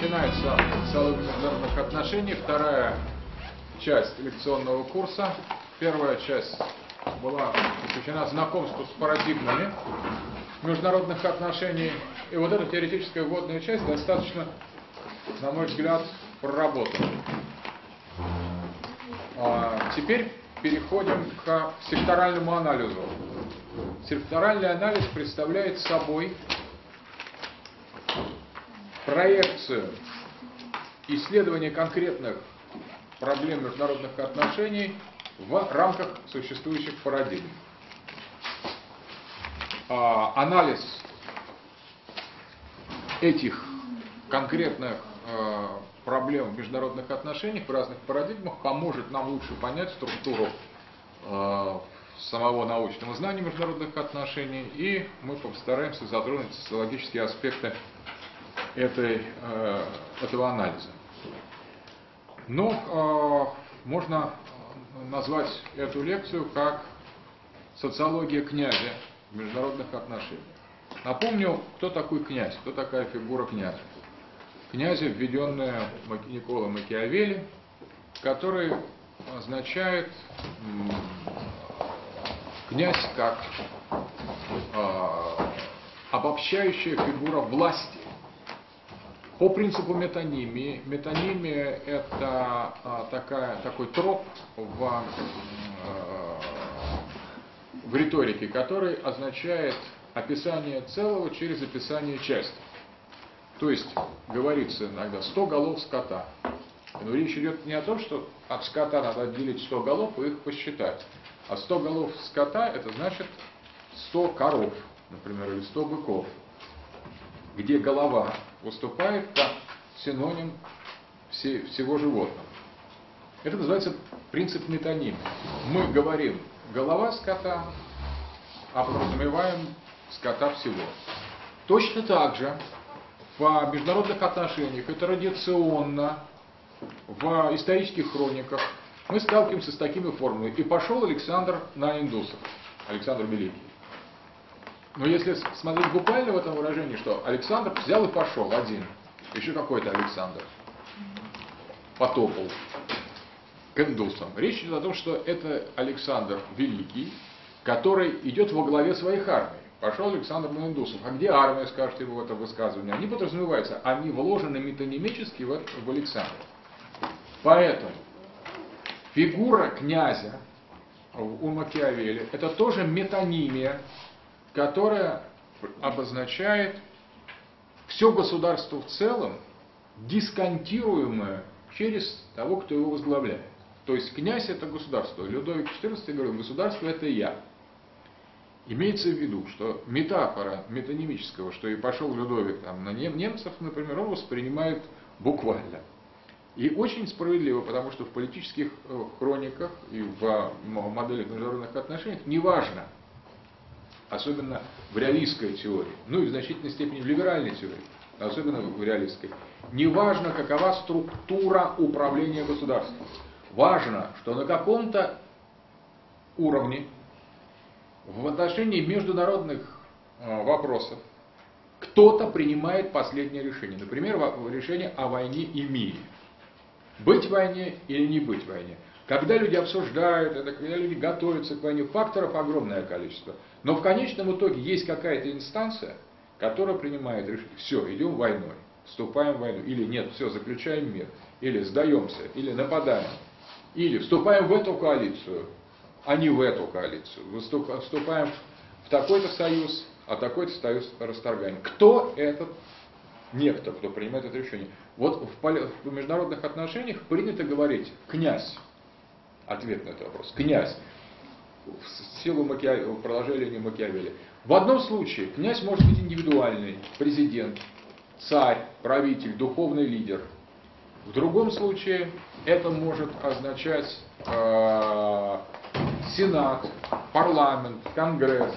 Начинается социология международных отношений, вторая часть лекционного курса. Первая часть была посвящена знакомству с парадигмами международных отношений. И вот эта теоретическая вводная часть достаточно, на мой взгляд, проработана. Теперь переходим к секторальному анализу. Секторальный анализ представляет собой проекцию исследования конкретных проблем международных отношений в рамках существующих парадигм. Анализ этих конкретных проблем в международных отношениях в разных парадигмах поможет нам лучше понять структуру самого научного знания международных отношений, и мы постараемся затронуть социологические аспекты этого анализа. Но можно назвать эту лекцию как «Социология князя в международных отношениях». Напомню, кто такой князь, кто такая фигура князя. Князя, введенная Никколо Макиавелли, который означает князь как обобщающая фигура власти. По принципу метонимии. Метонимия – это такой троп в риторике, который означает описание целого через описание части. То есть, говорится иногда 100 голов скота. Но речь идет не о том, что от скота надо отделить 100 голов и их посчитать. А 100 голов скота – это значит 100 коров, например, или 100 быков, где голова выступает как синоним всего животного. Это называется принцип метонимии. Мы говорим голова скота, а подразумеваем скота всего. Точно так же в международных отношениях и традиционно в исторических хрониках мы сталкиваемся с такими формулами. И пошел Александр на индусов, Александр Великий. Но если смотреть буквально в этом выражении, что Александр взял и пошел один, еще какой-то Александр потопал к индусам. Речь идет о том, что это Александр Великий, который идет во главе своих армий. Пошел Александр на индусов. А где армия, скажет его в этом высказывании? Они подразумеваются, они вложены метонимически в Александра. Поэтому фигура князя у Макиавелли – это тоже метонимия, которая обозначает все государство в целом, дисконтируемое через того, кто его возглавляет. То есть князь – это государство. Людовик XIV говорил, государство – это я. Имеется в виду, что метафора метонимического, что и пошел Людовик там, на немцев, например, он воспринимает буквально. И очень справедливо, потому что в политических хрониках и в моделях международных отношений неважно, особенно в реалистской теории, ну и в значительной степени в либеральной теории, особенно в реалистской, неважно, какова структура управления государством. Важно, что на каком-то уровне в отношении международных вопросов кто-то принимает последнее решение. Например, решение о войне и мире. Быть в войне или не быть в войне. Когда люди обсуждают это, когда люди готовятся к войне, факторов огромное количество. Но в конечном итоге есть какая-то инстанция, которая принимает решение. Все, идем войной, вступаем в войну. Или нет, все, заключаем мир. Или сдаемся, или нападаем. Или вступаем в эту коалицию, а не в эту коалицию. Вступаем в такой-то союз, а такой-то союз расторгаем. Кто этот некто, кто принимает это решение? Вот в международных отношениях принято говорить «князь». Ответ на этот вопрос. Князь. В силу продолжения Макиавелли. В одном случае князь может быть индивидуальный, президент, царь, правитель, духовный лидер. В другом случае это может означать сенат, парламент, конгресс,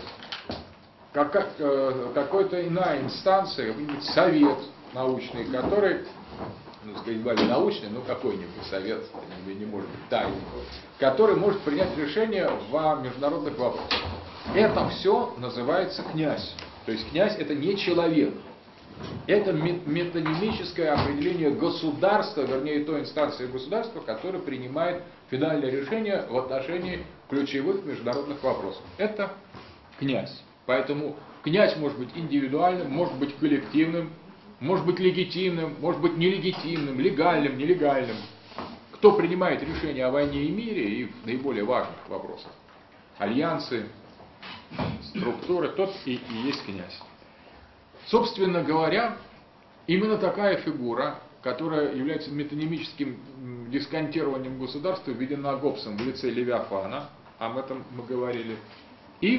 какая-то иная инстанция, какой-нибудь совет научный, который, ну, сказать, научный, но какой-нибудь совет, не может быть тайный, который может принять решение в международных вопросах. Это все называется князь. То есть князь это не человек. Это метонимическое определение государства, вернее той инстанции государства, которая принимает финальное решение в отношении ключевых международных вопросов. Это князь. Поэтому князь может быть индивидуальным, может быть коллективным, может быть легитимным, может быть нелегитимным, легальным, нелегальным. Кто принимает решения о войне и мире и в наиболее важных вопросах, альянсы, структуры, тот и есть князь. Собственно говоря, именно такая фигура, которая является метонимическим дисконтированием государства, введена Гоббсом в лице Левиафана, об этом мы говорили, и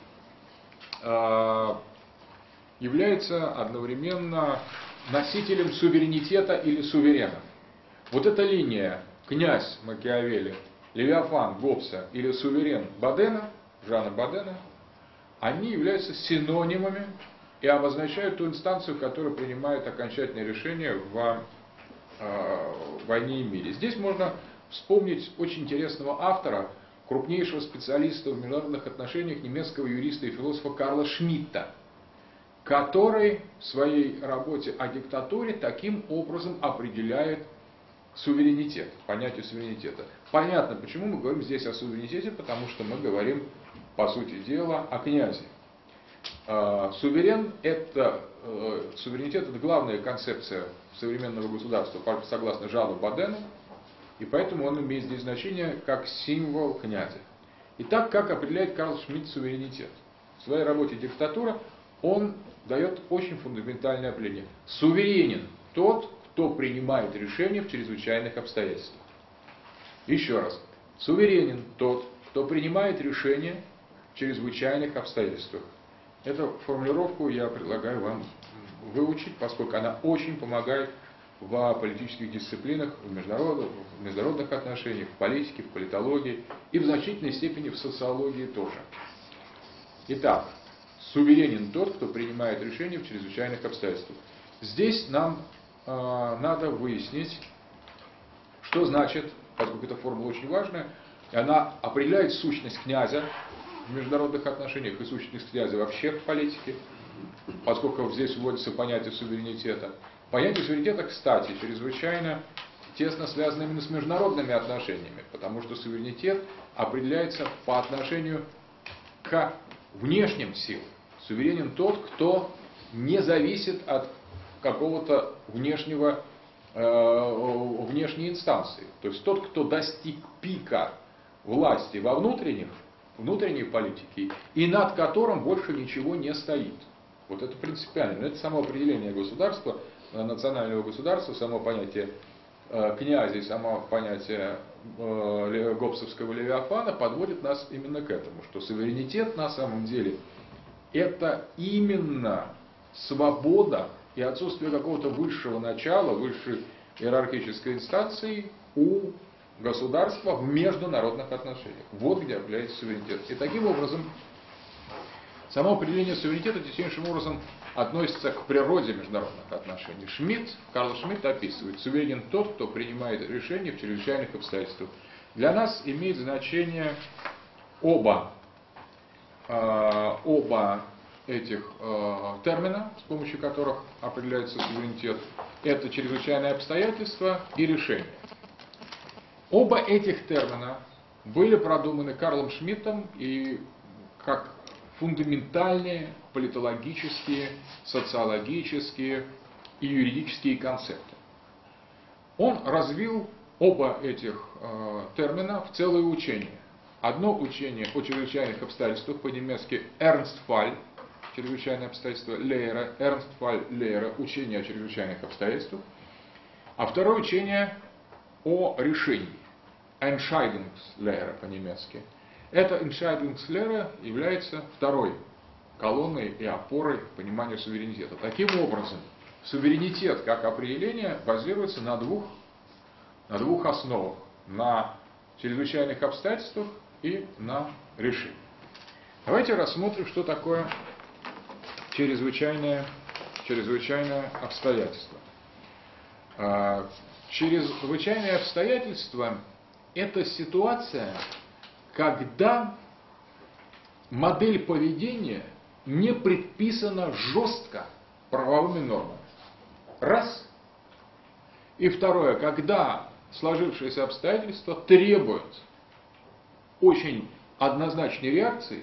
является одновременно носителем суверенитета или суверена. Вот эта линия князь Макиавелли, Левиафан Гоббса или суверен Бодена, Жана Бодена, они являются синонимами и обозначают ту инстанцию, которая принимает окончательное решение в войне и мире. Здесь можно вспомнить очень интересного автора, крупнейшего специалиста в международных отношениях, немецкого юриста и философа Карла Шмидта, который в своей работе о диктатуре таким образом определяет суверенитет, понятие суверенитета. Понятно, почему мы говорим здесь о суверенитете, потому что мы говорим, по сути дела, о князе. Суверенитет это главная концепция современного государства, согласно Жану Бодену, и поэтому он имеет здесь значение как символ князя. Итак, как определяет Карл Шмидт суверенитет? В своей работе «Диктатура» он дает очень фундаментальное определение. Суверенен тот, кто принимает решения в чрезвычайных обстоятельствах. Еще раз. Суверенен тот, кто принимает решения в чрезвычайных обстоятельствах. Эту формулировку я предлагаю вам выучить, поскольку она очень помогает в политических дисциплинах, в международных отношениях, в политике, в политологии и в значительной степени в социологии тоже. Итак, суверенен тот, кто принимает решения в чрезвычайных обстоятельствах. Здесь нам надо выяснить, что значит, поскольку эта формула очень важная, и она определяет сущность князя в международных отношениях и сущность князя вообще в политике, поскольку здесь вводится понятие суверенитета. Понятие суверенитета, кстати, чрезвычайно тесно связано именно с международными отношениями, потому что суверенитет определяется по отношению к внешним силам. Суверенен тот, кто не зависит от какого-то внешней инстанции. То есть тот, кто достиг пика власти во внутренней политике, и над которым больше ничего не стоит. Вот это принципиально. Это само определение государства, национального государства, само понятие князя и само понятие гоббсовского Левиафана подводит нас именно к этому, что суверенитет на самом деле это именно свобода и отсутствие какого-то высшего начала, высшей иерархической инстанции у государства в международных отношениях. Вот где определяется суверенитет. И таким образом, само определение суверенитета теснейшим образом относится к природе международных отношений. Карл Шмидт описывает: суверенен тот, кто принимает решения в чрезвычайных обстоятельствах. Для нас имеет значение оба этих термина, с помощью которых определяется суверенитет. Это чрезвычайные обстоятельства и решения. Оба этих термина были продуманы Карлом Шмидтом и как фундаментальные политологические, социологические и юридические концепты. Он развил оба этих термина в целое учение. Одно учение о чрезвычайных обстоятельствах, по-немецки Ernstfall, чрезвычайные обстоятельства, Лейре, Ernstfall Лейре, учение о чрезвычайных обстоятельствах. А второе учение о решении, Entscheidungslehre по-немецки. Эта Entscheidungslehre является второй колонной и опорой понимания суверенитета. Таким образом, суверенитет как определение базируется на двух основах: на чрезвычайных обстоятельствах и на решении. Давайте рассмотрим, что такое чрезвычайное обстоятельство. Чрезвычайные обстоятельства – это ситуация, когда модель поведения не предписана жестко правовыми нормами. Раз. И второе, когда сложившиеся обстоятельства требуют очень однозначной реакции,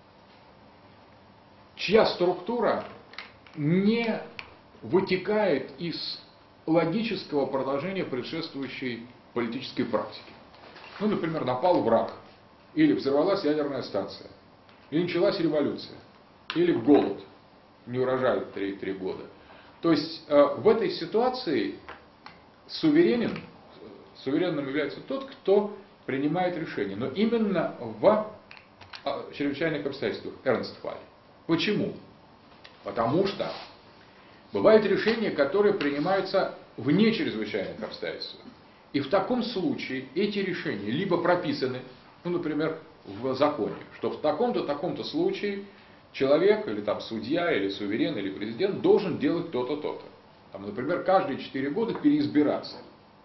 чья структура не вытекает из логического продолжения предшествующей политической практики. Ну, например, напал враг, или взорвалась ядерная станция, или началась революция, или голод, неурожай 3 года. То есть в этой ситуации суверенным является тот, кто принимает решение, но именно в чрезвычайных обстоятельствах. Эрнст Фаль. Почему? Потому что бывают решения, которые принимаются вне чрезвычайных обстоятельств. И в таком случае эти решения либо прописаны, ну, например, в законе, что в таком-то случае человек, или там судья, или суверен, или президент должен делать то-то, то-то. Там, например, каждые 4 года переизбираться.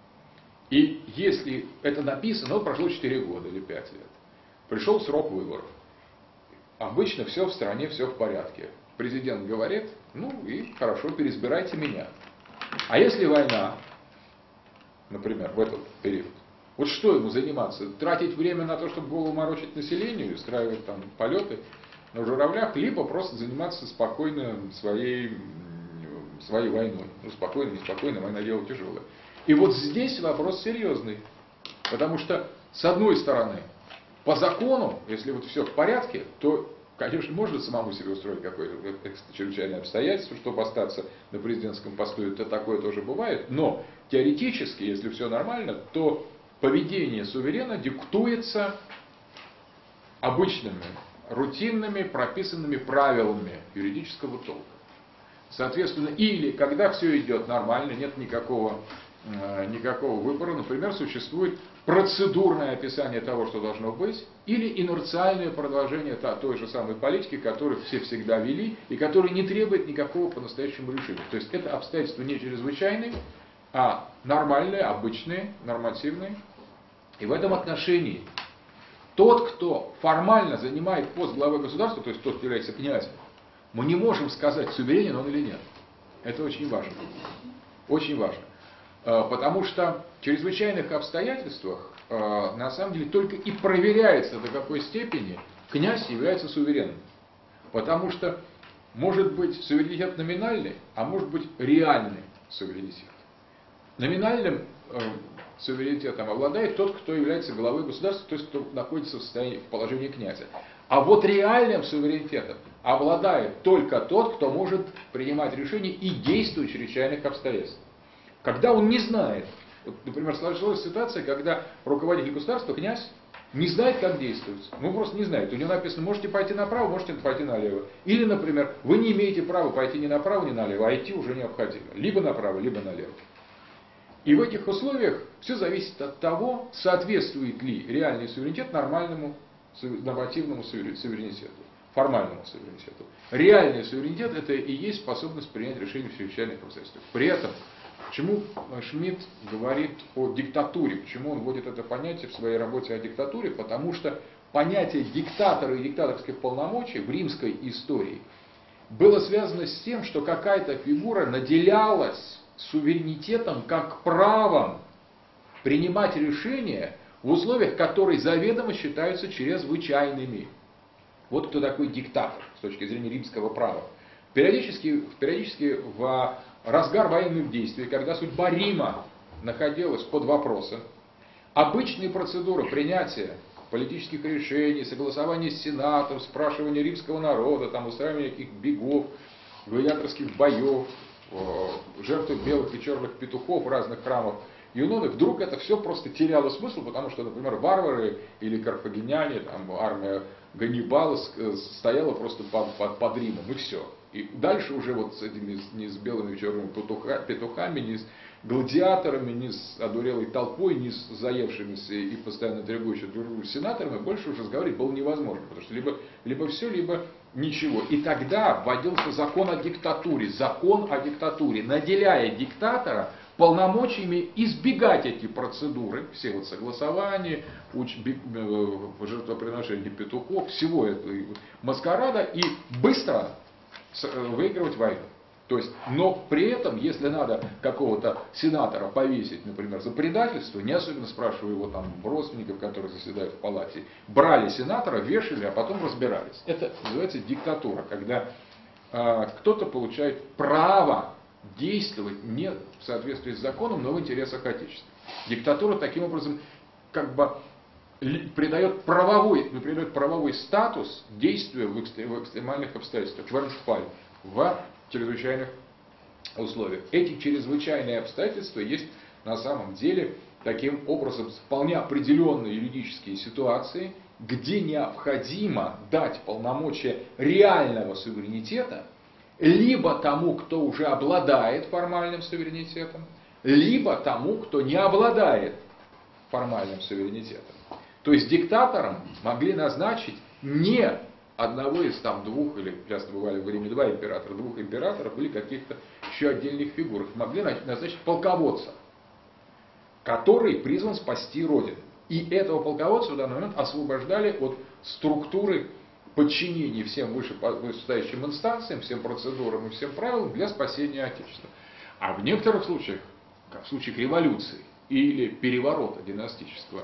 И если это написано, вот прошло 4 года или 5 лет, пришел срок выборов. Обычно все в стране, все в порядке. Президент говорит, ну и хорошо, переизбирайте меня. А если война, например, в этот период, вот что ему заниматься? Тратить время на то, чтобы голову морочить населению, устраивать там полеты на журавлях, либо просто заниматься спокойно своей войной. Ну, спокойно, неспокойно, война дело тяжелое. И вот здесь вопрос серьезный. Потому что, с одной стороны, по закону, если вот все в порядке, то, конечно, можно самому себе устроить какое-то чрезвычайное обстоятельство, чтобы остаться на президентском посту, это такое тоже бывает. Но теоретически, если все нормально, то поведение суверена диктуется обычными, рутинными, прописанными правилами юридического толка. Соответственно, или когда все идет нормально, нет никакого выбора, например, существует процедурное описание того, что должно быть, или инерциальное продолжение той же самой политики, которую все всегда вели, и которая не требует никакого по-настоящему решения. То есть это обстоятельства не чрезвычайные, а нормальные, обычные, нормативные. И в этом отношении тот, кто формально занимает пост главы государства, то есть тот, кто является князем, мы не можем сказать, суверенен он или нет. Это очень важно. Очень важно. Потому что в чрезвычайных обстоятельствах на самом деле только и проверяется, до какой степени князь является суверенным. Потому что может быть суверенитет номинальный, а может быть реальный суверенитет. Номинальным суверенитетом обладает тот, кто является главой государства, то есть кто находится в положении князя. А вот реальным суверенитетом обладает только тот, кто может принимать решения и действовать в чрезвычайных обстоятельствах. Когда он не знает, вот, например, сложилась ситуация, когда руководитель государства, князь, не знает, как действовать. Ну, просто не знает. У него написано, можете пойти направо, можете пойти налево. Или, например, вы не имеете права пойти ни направо, ни налево, а идти уже необходимо. Либо направо, либо налево. И в этих условиях все зависит от того, соответствует ли реальный суверенитет нормальному нормативному суверенитету, формальному суверенитету. Реальный суверенитет – это и есть способность принять решение в чрезвычайных обстоятельствах. При этом, почему Шмидт говорит о диктатуре, почему он вводит это понятие в своей работе о диктатуре, потому что понятие диктатора и диктаторских полномочий в римской истории было связано с тем, что какая-то фигура наделялась суверенитетом как правом принимать решения в условиях, которые заведомо считаются чрезвычайными. Вот кто такой диктатор с точки зрения римского права. Периодически в разгар военных действий, когда судьба Рима находилась под вопросом, обычные процедуры принятия политических решений, согласования с Сенатом, спрашивания римского народа, там, устраивания каких-то бегов, гладиаторских боев, жертвы белых и черных петухов в разных храмах Юноны, вдруг это все просто теряло смысл, потому что, например, варвары или карфагеняне, там, армия Ганнибала стояла просто под Римом, и все. И дальше уже вот с этими, не с белыми и черными петухами, не с гладиаторами, не с одурелой толпой, не с заевшимися и постоянно требующими друг другу сенаторами больше уже разговаривать было невозможно, потому что либо все, либо ничего. И тогда вводился закон о диктатуре, наделяя диктатора полномочиями избегать эти процедуры, все вот согласования, жертвоприношения петухов, всего этого маскарада и быстро выигрывать войну. То есть, но при этом, если надо какого-то сенатора повесить, например, за предательство, не особенно спрашивая его там родственников, которые заседают в палате, брали сенатора, вешали, а потом разбирались. Это называется диктатура, когда кто-то получает право действовать не в соответствии с законом, но в интересах Отечества. Диктатура таким образом как бы придает правовой статус действию в экстремальных обстоятельствах, в Ernstfall, в чрезвычайных условиях. Эти чрезвычайные обстоятельства есть на самом деле таким образом вполне определенные юридические ситуации, где необходимо дать полномочия реального суверенитета либо тому, кто уже обладает формальным суверенитетом, либо тому, кто не обладает формальным суверенитетом. То есть диктатором могли назначить не одного из там двух, или часто бывали в Риме два императора, двух императоров или каких-то еще отдельных фигур. Могли назначить полководца, который призван спасти Родину. И этого полководца в данный момент освобождали от структуры подчинения всем вышестоящим инстанциям, всем процедурам и всем правилам для спасения Отечества. А в некоторых случаях, как в случаях революции или переворота династического,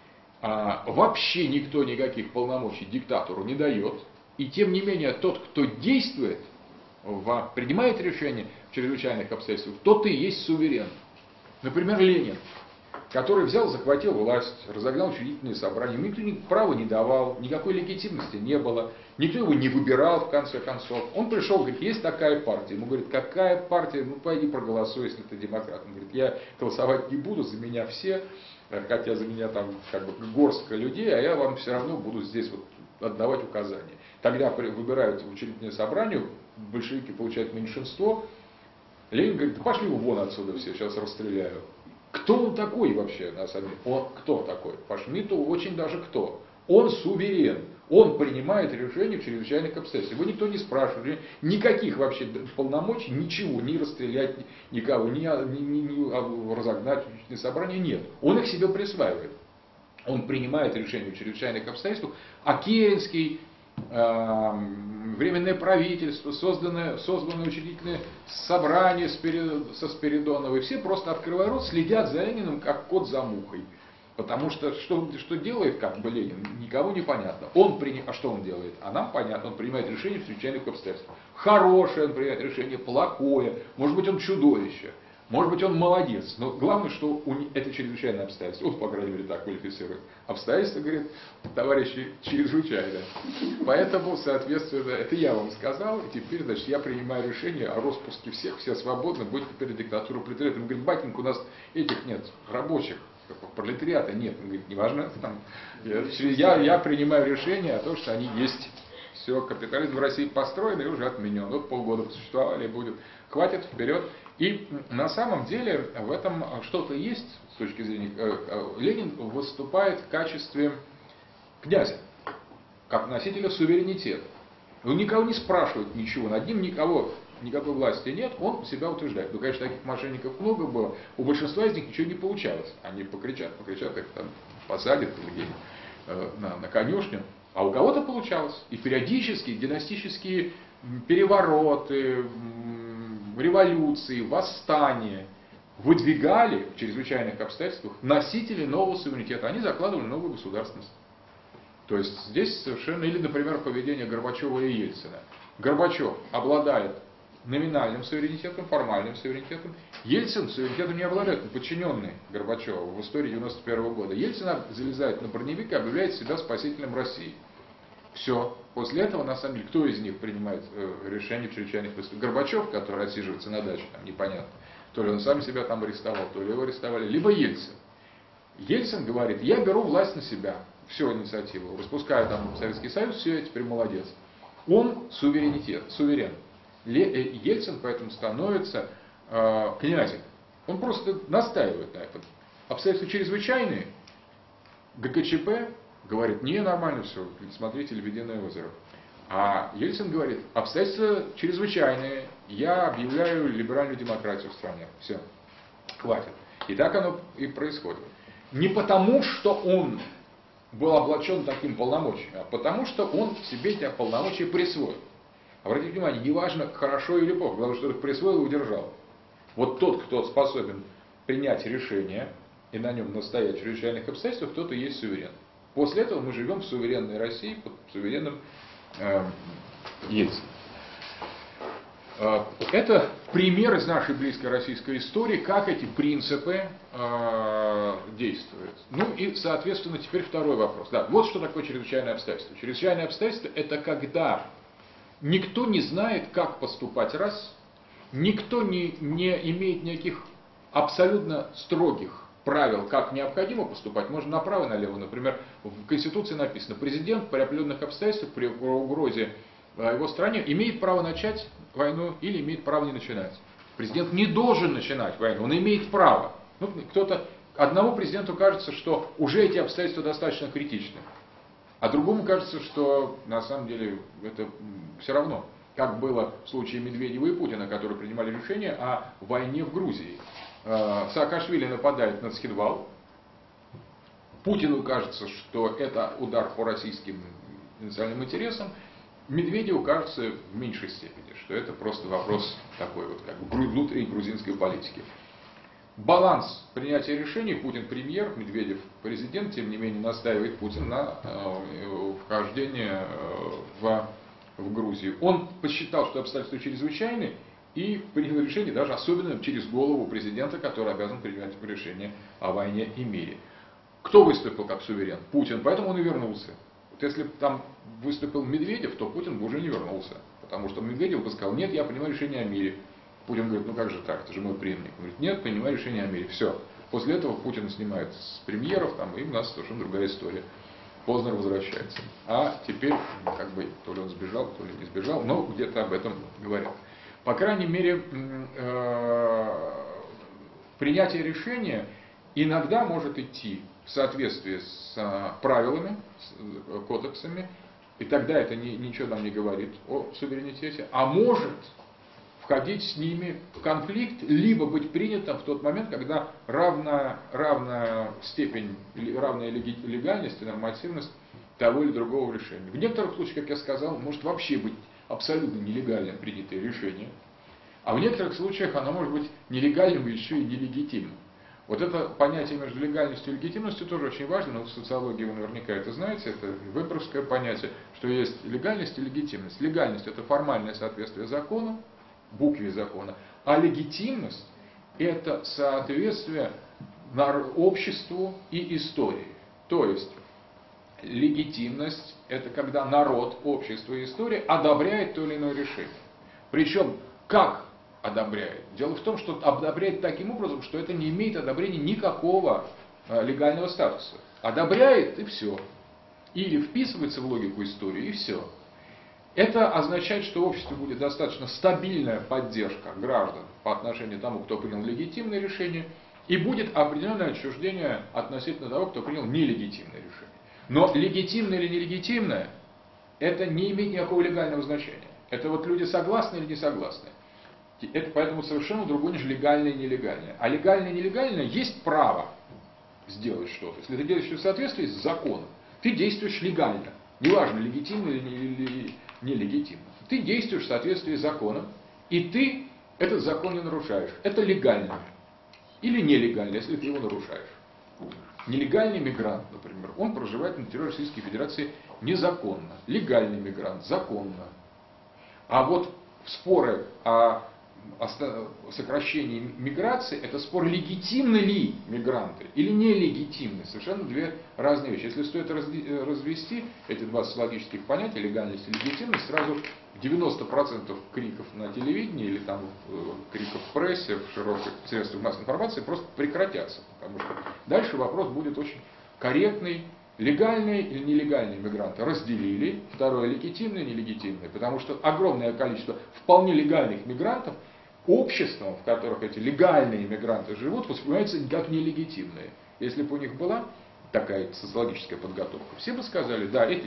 вообще никто никаких полномочий диктатору не дает. И тем не менее тот, кто действует, принимает решения в чрезвычайных обстоятельствах, тот и есть суверен. Например, Ленин, который взял, захватил власть, разогнал учредительные собрания, никто права не давал, никакой легитимности не было, никто его не выбирал в конце концов. Он пришел, говорит, есть такая партия. Ему говорит, какая партия? Ну пойди проголосуй, если ты демократ. Он говорит, я голосовать не буду, за меня все, хотя за меня там как бы горстка людей, а я вам все равно буду здесь вот отдавать указания. Тогда выбирают в учредительное собрание, большевики получают меньшинство. Ленин говорит, да пошли вон отсюда все, сейчас расстреляю. Кто он такой вообще, на самом деле? Он кто такой? По Шмидту очень даже кто. Он суверен. Он принимает решения в чрезвычайных обстоятельствах. Его никто не спрашивает. Никаких вообще полномочий, ничего, ни расстрелять никого, ни разогнать учредительное собрание, нет. Он их себе присваивает. Он принимает решения в чрезвычайных обстоятельствах. А Керенский, Временное правительство, созданное учредительное собрание со Спиридоновой, все просто открывая рот, следят за Лениным, как кот за мухой. Потому что делает как бы Ленин, никому не понятно. А что он делает? А нам понятно, он принимает решение в чрезвычайных обстоятельствах. Хорошее он принимает решение, плохое, может быть он чудовище. Может быть, он молодец, но главное, что это чрезвычайное обстоятельство. Он, по крайней мере, так квалифицирует. Обстоятельства, говорит, товарищи, чрезвычайное. Поэтому, соответственно, это я вам сказал, и теперь, значит, я принимаю решение о распуске всех, все свободны, будет теперь диктатура пролетариата. Он говорит, батенька, у нас этих нет, рабочих, пролетариата нет. Он говорит, неважно, там, я принимаю решение о том, что они есть. Все, капитализм в России построен и уже отменен. Вот полгода посуществовали, будет. Хватит, вперед. И на самом деле в этом что-то есть с точки зрения... Ленин выступает в качестве князя, как носителя суверенитета. Он никого не спрашивает ничего, над ним никакой власти нет, он себя утверждает. Ну, конечно, таких мошенников много было, у большинства из них ничего не получалось. Они покричат, их там посадят или на конюшню. А у кого-то получалось. И периодически династические перевороты, революции, восстания выдвигали в чрезвычайных обстоятельствах носители нового суверенитета. Они закладывали новую государственность. То есть здесь совершенно... Или, например, поведение Горбачева и Ельцина. Горбачев обладает номинальным суверенитетом, формальным суверенитетом. Ельцин суверенитетом не обладает, он подчиненный Горбачеву в истории 91 года. Ельцин залезает на броневик и объявляет себя спасителем России. Все. После этого, на самом деле, кто из них принимает решение в чрезвычайных обстоятельствах? Горбачев, который отсиживается на даче, там непонятно. То ли он сам себя там арестовал, то ли его арестовали. Либо Ельцин. Ельцин говорит, я беру власть на себя. Всю инициативу. Распускаю там Советский Союз, все, я теперь молодец. Он суверен. Ельцин поэтому становится князем. Он просто настаивает на этом. Обстоятельства чрезвычайные. ГКЧП говорит, не, нормально все, смотрите «Лебединое озеро». А Ельцин говорит, обстоятельства чрезвычайные, я объявляю либеральную демократию в стране. Все, хватит. И так оно и происходит. Не потому, что он был облачен таким полномочием, а потому, что он себе эти полномочия присвоил. Обратите внимание, неважно, хорошо или плохо, потому что их присвоил и удержал. Вот тот, кто способен принять решение и на нем настоять в чрезвычайных обстоятельствах, тот и есть суверен. После этого мы живем в суверенной России под суверенным Ельциным. Это пример из нашей близкой российской истории, как эти принципы действуют. Ну и, соответственно, теперь второй вопрос. Да, вот что такое чрезвычайное обстоятельство. Чрезвычайное обстоятельство – это когда никто не знает, как поступать раз, никто не имеет никаких абсолютно строгих правил, как необходимо поступать. Можно направо и налево. Например, в Конституции написано, президент при определенных обстоятельствах, при угрозе его стране, имеет право начать войну или имеет право не начинать. Президент не должен начинать войну, он имеет право. Ну, одному президенту кажется, что уже эти обстоятельства достаточно критичны, а другому кажется, что на самом деле это все равно. Как было в случае Медведева и Путина, которые принимали решение о войне в Грузии. Саакашвили нападает на Цхинвал. Путину кажется, что это удар по российским национальным интересам. Медведеву кажется в меньшей степени, что это просто вопрос такой вот, как бы внутренней грузинской политики. Баланс принятия решений, Путин премьер, Медведев президент, тем не менее настаивает Путин на вхождение в Грузию. Он посчитал, что обстоятельства чрезвычайны, и принял решение даже особенно через голову президента, который обязан принимать решение о войне и мире. Кто выступил как суверен? Путин, поэтому он и вернулся. Вот если бы там выступил Медведев, то Путин бы уже не вернулся. Потому что Медведев бы сказал, нет, я принимаю решение о мире. Путин говорит, ну как же так, это же мой преемник. Он говорит, нет, принимаю решение о мире. Все. После этого Путин снимает с премьеров, там, и у нас совершенно другая история. Познер возвращается. А теперь, как бы, то ли он сбежал, то ли не сбежал, но где-то об этом говорят. По крайней мере, принятие решения иногда может идти в соответствии с правилами, с кодексами, и тогда это ничего нам не говорит о суверенитете, а может входить с ними в конфликт, либо быть принятым в тот момент, когда равная степень, равная легальность и нормативность того или другого решения. В некоторых случаях, как я сказал, может вообще быть абсолютно нелегально принятое решение, а в некоторых случаях оно может быть нелегальным и еще и нелегитимным. Вот это понятие между легальностью и легитимностью тоже очень важно, но в социологии вы наверняка это знаете, это веберовское понятие, что есть легальность и легитимность. Легальность – это формальное соответствие закону, букве закона, а легитимность – это соответствие обществу и истории. То есть легитимность – это когда народ, общество и история одобряет то или иное решение. Причем как одобряет? Дело в том, что одобряет таким образом, что это не имеет одобрения никакого легального статуса. Одобряет и все. Или вписывается в логику истории и все. Это означает, что в обществе будет достаточно стабильная поддержка граждан по отношению к тому, кто принял легитимное решение, и будет определенное отчуждение относительно того, кто принял нелегитимное решение. Но легитимное или нелегитимное, это не имеет никакого легального значения. Это вот люди согласны или не согласны. Это поэтому совершенно другое, нежели легальное и нелегальное. А легальное и нелегальное есть право сделать что-то. Если ты делаешь что-то в соответствии с законом, ты действуешь легально. Неважно, легитимно или нелегитимно. Ты действуешь в соответствии с законом, и ты этот закон не нарушаешь. Это легально. Или нелегально, если ты его нарушаешь. Нелегальный мигрант, например, он проживает на территории Российской Федерации незаконно. Легальный мигрант – законно. А вот споры о сокращении миграции – это спор, легитимны ли мигранты или нелегитимны. Совершенно две разные вещи. Если стоит развести эти два социологических понятия, легальность и легитимность, сразу 90% криков на телевидении или там криков в прессе, в широких средствах массовой информации просто прекратятся. Потому что дальше вопрос будет очень корректный. Легальные или нелегальные мигранты разделили. Второе, легитимные и нелегитимные. Потому что огромное количество вполне легальных мигрантов обществом, в которых эти легальные мигранты живут, воспринимаются как нелегитимные. Если бы у них была такая социологическая подготовка, все бы сказали, да, эти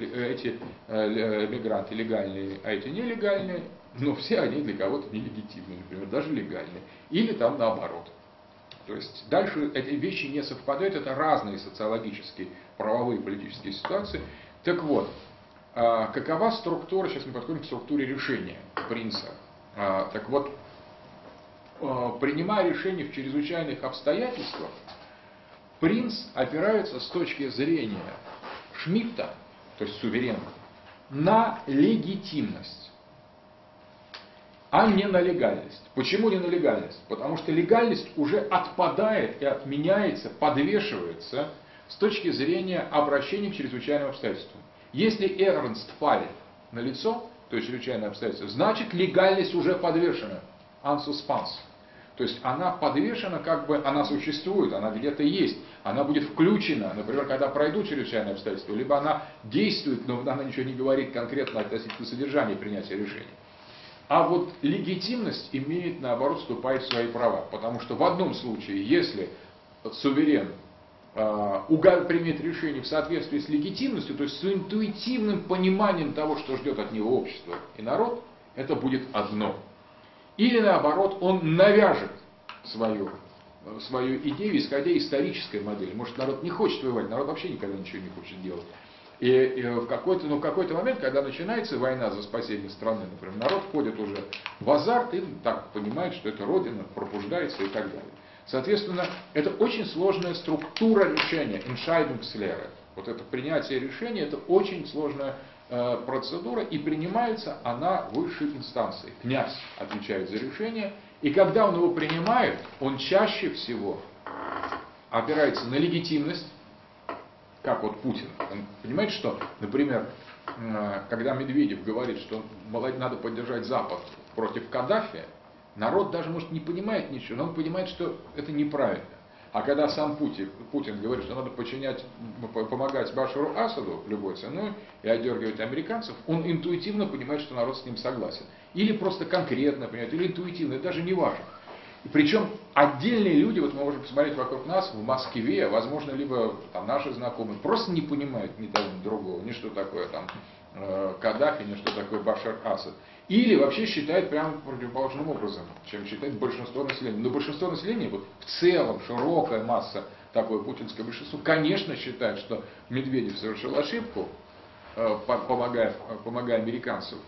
мигранты легальные, а эти нелегальные, но все они для кого-то нелегитимные, например, даже легальные. Или там наоборот. То есть дальше эти вещи не совпадают, это разные социологические, правовые, политические ситуации. Так вот, какова структура, сейчас мы подходим к структуре решения принца. Так вот, принимая решение в чрезвычайных обстоятельствах, принц опирается с точки зрения Шмидта, то есть суверена, на легитимность, а не на легальность. Почему не на легальность? Потому что легальность уже отпадает и отменяется, подвешивается с точки зрения обращения к чрезвычайным обстоятельствам. Если Эрнст-Фаль налицо, то есть чрезвычайное обстоятельство, значит легальность уже подвешена, en suspens. То есть она подвешена, как бы она существует, она где-то есть, она будет включена, например, когда пройдут чрезвычайные обстоятельства, либо она действует, но она ничего не говорит конкретно относительно содержания принятия решений. А вот легитимность имеет, наоборот, вступает в свои права, потому что в одном случае, если суверен примет решение в соответствии с легитимностью, то есть с интуитивным пониманием того, что ждет от него общество и народ, это будет одно. Или наоборот, он навяжет свою идею, исходя из исторической модели. Может, народ не хочет воевать, народ вообще никогда ничего не хочет делать. И в какой-то момент, когда начинается война за спасение страны, например, народ входит уже в азарт и так понимает, что это родина, пробуждается и так далее. Соответственно, это очень сложная структура решения, Entscheidungslehre. Вот это принятие решения, это очень сложная процедура, и принимается она высшей инстанцией. Князь отвечает за решение, и когда он его принимает, он чаще всего опирается на легитимность, как вот Путин. Он понимает, что, например, когда Медведев говорит, что надо поддержать Запад против Каддафи, народ даже, может, не понимает ничего, но он понимает, что это неправильно. А когда сам Путин говорит, что надо помогать Башару Асаду любой ценой и одергивать американцев, он интуитивно понимает, что народ с ним согласен. Или просто конкретно понимает, или интуитивно, это даже не важно. И причем отдельные люди, вот мы можем посмотреть вокруг нас, в Москве, возможно, либо там, наши знакомые, просто не понимают ни того, ни другого, ни что такое там Каддафи, ни что такое Башар Асад. Или вообще считает прямо противоположным образом, чем считает большинство населения. Но большинство населения, вот в целом, широкая масса, такое путинское большинство, конечно, считает, что Медведев совершил ошибку, помогая американцам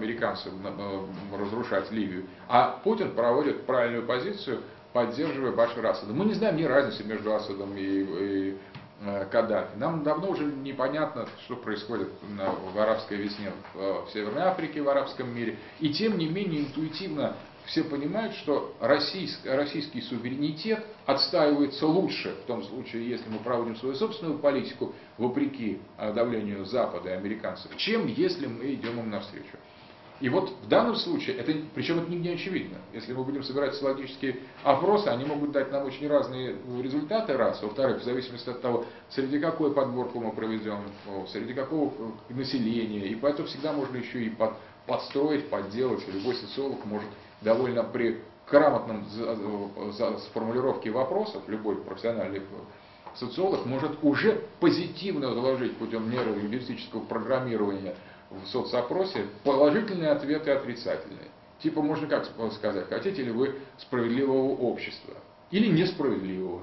разрушать Ливию, а Путин проводит правильную позицию, поддерживая Башара Асада. Мы не знаем ни разницы между Асадом и Каддафи. Нам давно уже непонятно, что происходит в арабской весне в Северной Африке, в арабском мире. И тем не менее интуитивно все понимают, что российский суверенитет отстаивается лучше в том случае, если мы проводим свою собственную политику вопреки давлению Запада и американцев, чем если мы идем им навстречу. И вот в данном случае, причем это нигде не очевидно. Если мы будем собирать социологические опросы, они могут дать нам очень разные результаты, раз. Во-вторых, в зависимости от того, среди какой подборку мы проведем, среди какого населения. И поэтому всегда можно еще и подстроить, подделать. Любой социолог может довольно при грамотном формулировке вопросов, любой профессиональный социолог может уже позитивно заложить путем нейролингвистического программирования в соцопросе положительные ответы и отрицательные. Типа можно как сказать, хотите ли вы справедливого общества или несправедливого.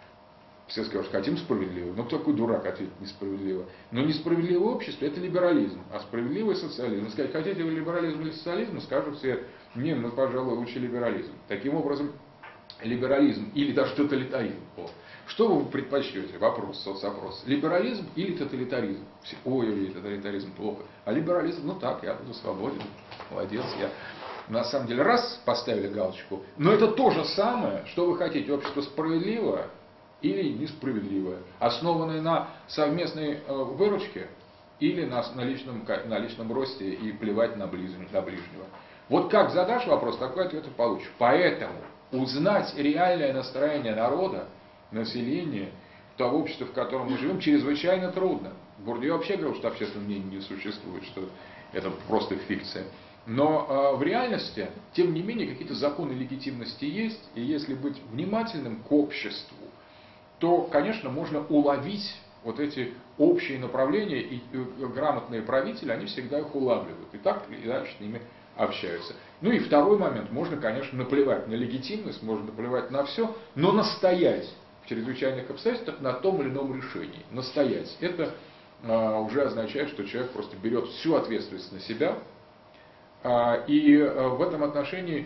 Все скажут, хотим справедливого. Но кто такой дурак ответит несправедливо? Но несправедливое общество это либерализм, а справедливый социализм. Сказать, хотите вы либерализм или социализм, скажут все, не, ну пожалуй лучше либерализм. Таким образом, либерализм или даже тоталитаризм. Что вы предпочтете? Вопрос, соцопрос. Либерализм или тоталитаризм? Все, ой, тоталитаризм плохо. А либерализм, ну так, я буду свободен, молодец, я. На самом деле, раз поставили галочку, но это то же самое, что вы хотите, общество справедливое или несправедливое, основанное на совместной выручке или на личном росте и плевать на ближнего. Вот как задашь вопрос, такой ответ и получишь. Поэтому узнать реальное настроение народа, населения, того общества, в котором мы живем, чрезвычайно трудно. Бурдье вообще говорил, что общественное мнение не существует, что это просто фикция. Но в реальности, тем не менее, какие-то законы легитимности есть, и если быть внимательным к обществу, то, конечно, можно уловить вот эти общие направления, и грамотные правители, они всегда их улавливают, и так или иначе с ними общаются. Ну и второй момент, можно, конечно, наплевать на легитимность, можно наплевать на все, но настоять в чрезвычайных обстоятельствах на том или ином решении. Настоять. Это уже означает, что человек просто берет всю ответственность на себя. И в этом отношении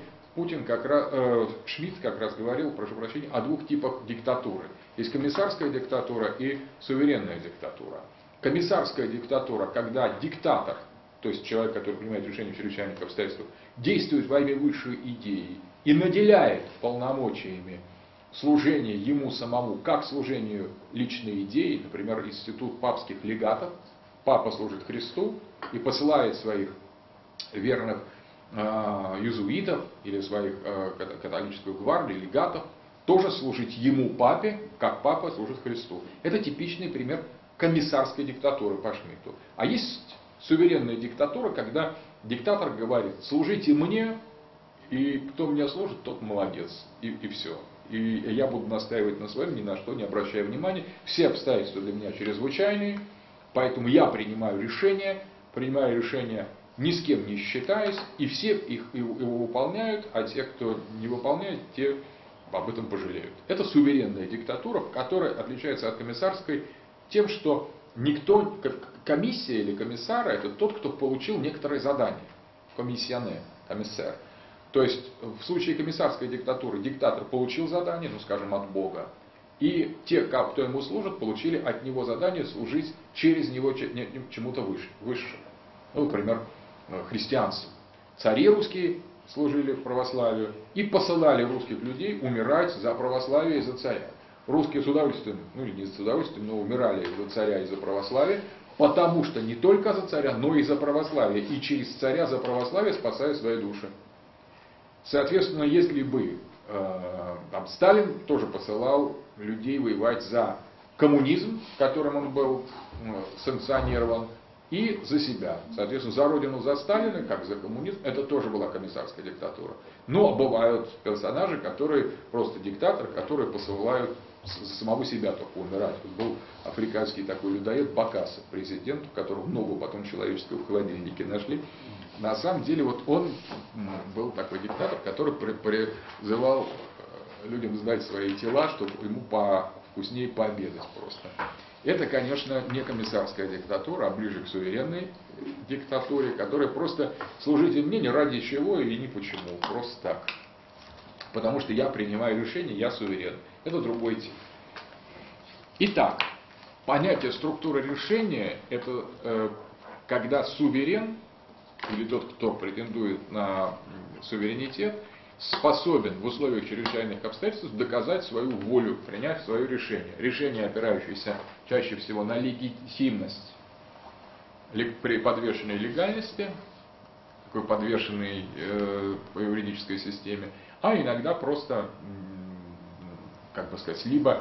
Шмидт как раз говорил, прошу прощения, о двух типах диктатуры. Есть комиссарская диктатура и суверенная диктатура. Комиссарская диктатура, когда диктатор, то есть человек, который принимает решения в чрезвычайных обстоятельствах, действует во имя высшей идеи и наделяет полномочиями служение ему самому, как служению личной идеи, например, институт папских легатов, папа служит Христу и посылает своих верных иезуитов или своих католическую гвардию, легатов, тоже служить ему, папе, как папа служит Христу. Это типичный пример комиссарской диктатуры по Шмидту. А есть суверенная диктатура, когда диктатор говорит: служите мне, и кто мне служит, тот молодец, и все. И я буду настаивать на своем, ни на что не обращая внимания. Все обстоятельства для меня чрезвычайные, поэтому я принимаю решения ни с кем не считаясь, и все его выполняют, а те, кто не выполняет, те об этом пожалеют. Это суверенная диктатура, которая отличается от комиссарской тем, что никто, комиссия или комиссара, это тот, кто получил некоторые задания. Комиссионер, комиссар. То есть в случае комиссарской диктатуры диктатор получил задание, ну скажем, от Бога, и те, кто ему служит, получили от него задание служить через него чему-то высшему. Ну, например, христианству. Цари русские служили в православию и посылали русских людей умирать за православие и за царя. Русские с удовольствием, ну или не с удовольствием, но умирали за царя и за православие, потому что не только за царя, но и за православие. И через царя за православие спасая свои души. Соответственно, если бы Сталин тоже посылал людей воевать за коммунизм, которым он был санкционирован, и за себя. Соответственно, за родину, за Сталина, как за коммунизм, это тоже была комиссарская диктатура. Но бывают персонажи, которые просто диктаторы, которые посылают за самого себя только умирать. Вот был африканский такой людоед Бокassa, президент, у которого много потом человеческого в холодильнике нашли. На самом деле, вот он был такой диктатор, который призывал людям сдать свои тела, чтобы ему повкуснее пообедать просто. Это, конечно, не комиссарская диктатура, а ближе к суверенной диктатуре, которая просто служите мне ни ради чего и ни почему, просто так. Потому что я принимаю решение, я суверен. Это другой тип. Итак, понятие структуры решения – это когда суверен, или тот, кто претендует на суверенитет, способен в условиях чрезвычайных обстоятельств доказать свою волю, принять свое решение. Решение, опирающееся чаще всего на легитимность, при подвешенной легальности, такой подвешенной по юридической системе, а иногда просто, как бы сказать, либо,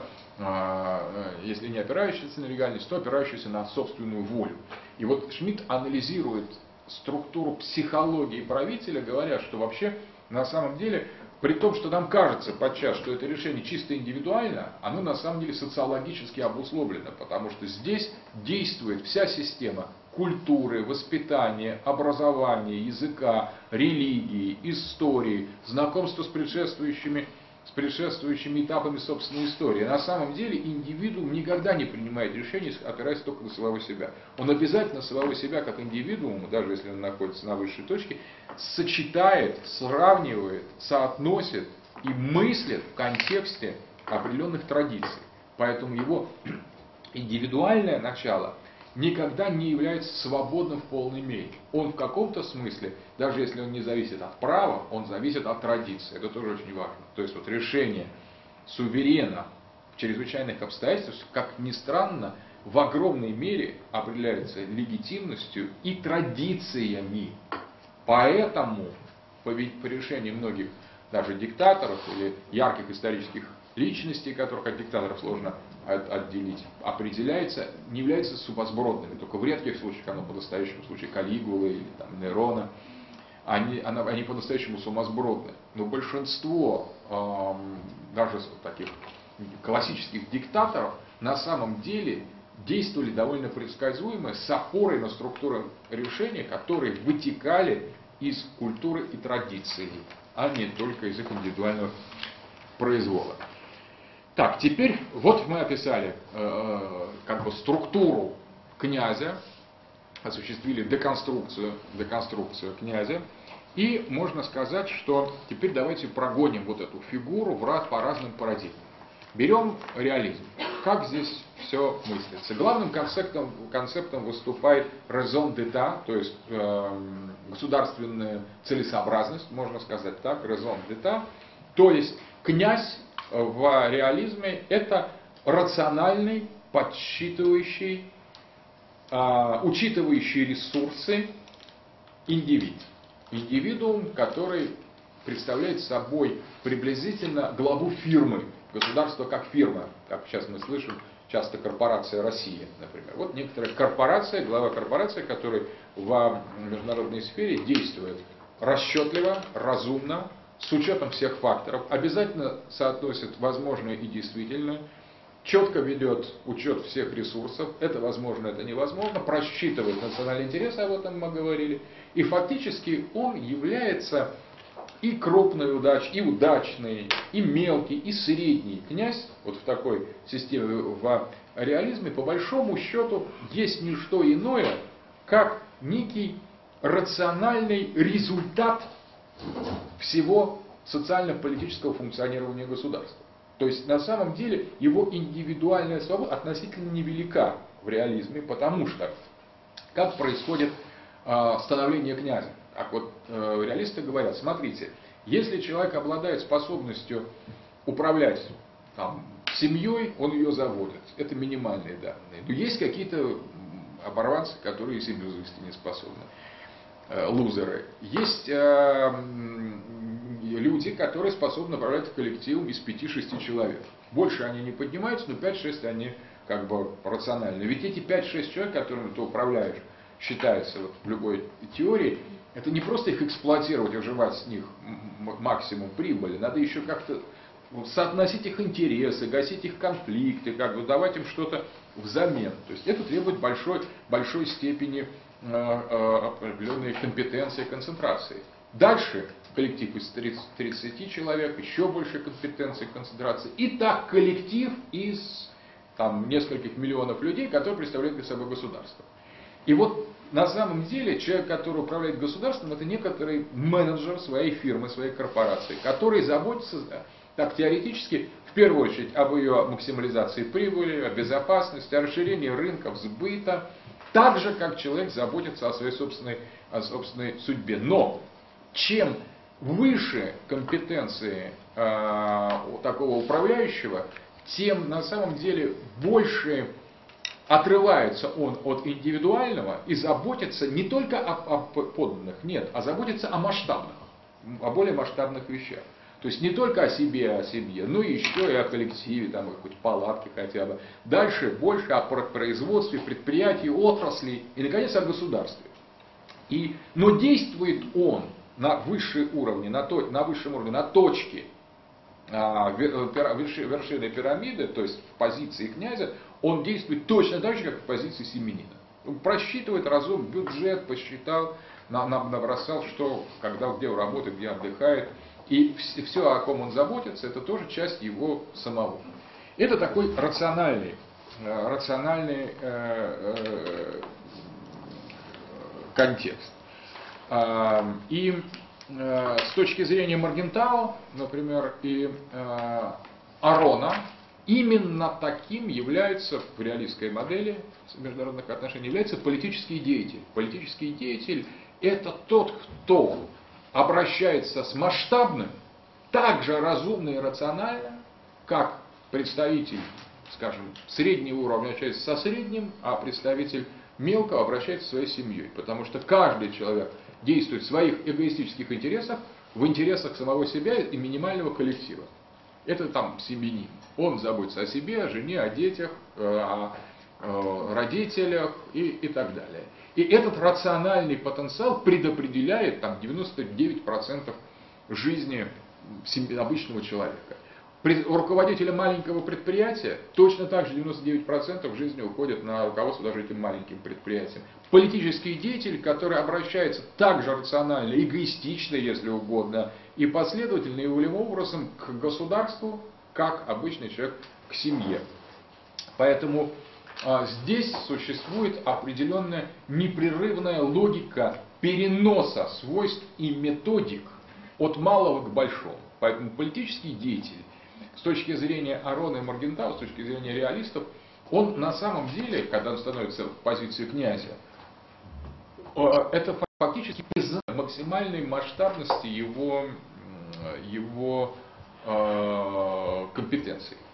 если не опирающийся на легальность, то опирающийся на собственную волю. И вот Шмидт анализирует структуру психологии правителя, говоря, что вообще на самом деле, при том, что нам кажется подчас, что это решение чисто индивидуально, оно на самом деле социологически обусловлено, потому что здесь действует вся система культуры, воспитания, образования, языка, религии, истории, знакомства с предшествующими этапами собственной истории. На самом деле индивидуум никогда не принимает решения, опираясь только на самого себя. Он обязательно самого себя как индивидуума, даже если он находится на высшей точке, сочетает, сравнивает, соотносит и мыслит в контексте определенных традиций. Поэтому его индивидуальное начало никогда не является свободным в полной мере. Он в каком-то смысле, даже если он не зависит от права, он зависит от традиции. Это тоже очень важно. То есть вот решение суверена в чрезвычайных обстоятельствах, как ни странно, в огромной мере определяется легитимностью и традициями. Поэтому по решению многих даже диктаторов или ярких исторических личностей, которых от диктаторов сложно отделить, определяется, не является сумасбродными. Только в редких случаях, оно по-настоящему, в случае Калигулы или там, Нерона, они по-настоящему сумасбродны. Но большинство даже таких классических диктаторов на самом деле действовали довольно предсказуемо, с опорой на структуры решения, которые вытекали из культуры и традиции, а не только из их индивидуального произвола. Так, теперь вот мы описали как бы структуру князя, осуществили деконструкцию князя. И можно сказать, что теперь давайте прогоним вот эту фигуру по разным парадигмам. Берем реализм. Как здесь все мыслится? Главным концептом выступает raison d'état, то есть государственная целесообразность, можно сказать так, raison d'état. То есть князь в реализме это рациональный, подсчитывающий, учитывающий ресурсы индивид. Индивидуум, который представляет собой приблизительно главу фирмы. Государство как фирма, как сейчас мы слышим, часто корпорация России, например. Вот некоторая корпорация, глава корпорации, которая в международной сфере действует расчетливо, разумно, с учетом всех факторов, обязательно соотносит возможное и действительное, четко ведет учет всех ресурсов, это возможно, это невозможно, просчитывает национальные интересы, об этом мы говорили, и фактически он является и крупный удач, и удачный, и мелкий, и средний князь, вот в такой системе в реализме, по большому счету, есть не что иное, как некий рациональный результат всего социально-политического функционирования государства. То есть на самом деле его индивидуальная свобода относительно невелика в реализме, потому что как происходит становление князя. Так вот, реалисты говорят, смотрите, если человек обладает способностью управлять семьей, он ее заводит. Это минимальные данные. Но есть какие-то оборванцы, которые семью завести не способны. Лузеры. Есть люди, которые способны управлять коллективом из 5-6 человек. Больше они не поднимаются, но 5-6 они как бы рациональны. Ведь эти 5-6 человек, которыми ты управляешь, считается вот в любой теории, это не просто их эксплуатировать, уживать с них максимум прибыли, надо еще как-то соотносить их интересы, гасить их конфликты, как бы давать им что-то взамен. То есть это требует большой степени определенной компетенции и концентрации. Дальше коллектив из 30 человек, еще больше компетенции и концентрации. И так коллектив из нескольких миллионов людей, которые представляют для собой государство. И вот на самом деле человек, который управляет государством, это некоторый менеджер своей фирмы, своей корпорации, который заботится, так теоретически, в первую очередь об ее максимализации прибыли, о безопасности, о расширении рынков, сбыта, так же, как человек заботится о своей собственной судьбе. Но чем выше компетенции такого управляющего, тем на самом деле больше отрывается он от индивидуального и заботится не только о подданных, нет, а заботится о масштабных, о более масштабных вещах. То есть не только о себе, но еще и о коллективе, хоть палатки хотя бы. Дальше больше о производстве, предприятии, отрасли и, наконец, о государстве. Но действует он на высшем уровне, на точке вершины пирамиды, то есть в позиции князя, он действует точно так же, как в позиции семьянина. Он просчитывает разум, бюджет, посчитал, набросал, что, когда, где он работает, где отдыхает. И все, о ком он заботится, это тоже часть его самого. Это такой рациональный контекст. И с точки зрения Моргентау, например, и Арона, именно таким является в реалистской модели международных отношений является политический деятель. Политический деятель – это тот, кто обращается с масштабным, так же разумно и рационально, как представитель, скажем, среднего уровня общается со средним, а представитель мелкого обращается со своей семьей. Потому что каждый человек действует в своих эгоистических интересах, в интересах самого себя и минимального коллектива. Это семьянин. Он заботится о себе, о жене, о детях, о родителях и так далее. И этот рациональный потенциал предопределяет 99% жизни обычного человека. У руководителя маленького предприятия точно так же 99% жизни уходят на руководство даже этим маленьким предприятием. Политический деятель, который обращается также рационально, эгоистично, если угодно, и последовательно и волевым образом к государству, как обычный человек к семье. Поэтому здесь существует определенная непрерывная логика переноса свойств и методик от малого к большому. Поэтому политический деятель, с точки зрения Арона и Моргентау, с точки зрения реалистов, он на самом деле, когда он становится в позиции князя, это фактически признак максимальной масштабности его компетенций.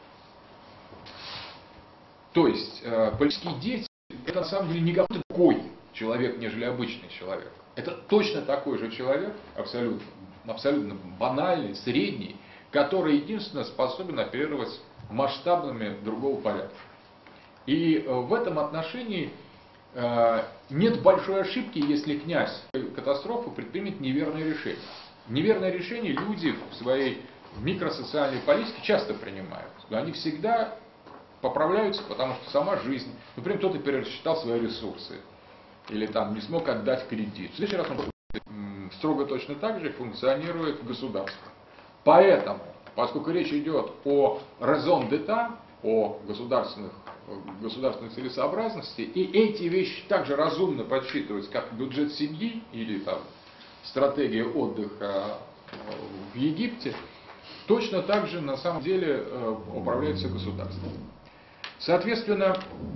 То есть политический деятель это на самом деле не какой-то другой человек, нежели обычный человек. Это точно такой же человек, абсолютно банальный, средний, который единственно способен оперировать масштабами другого порядка. И в этом отношении нет большой ошибки, если князь катастрофы предпримет неверное решение. Неверное решение люди в своей микросоциальной политике часто принимают. Они всегда поправляются, потому что сама жизнь, например, кто-то пересчитал свои ресурсы, или там не смог отдать кредит. В следующий раз он строго точно так же функционирует государство. Поэтому, поскольку речь идет о raison d'état, о государственной целесообразности, и эти вещи также разумно подсчитываются, как бюджет семьи или там стратегия отдыха в Египте, точно так же на самом деле управляется государством. Соответственно,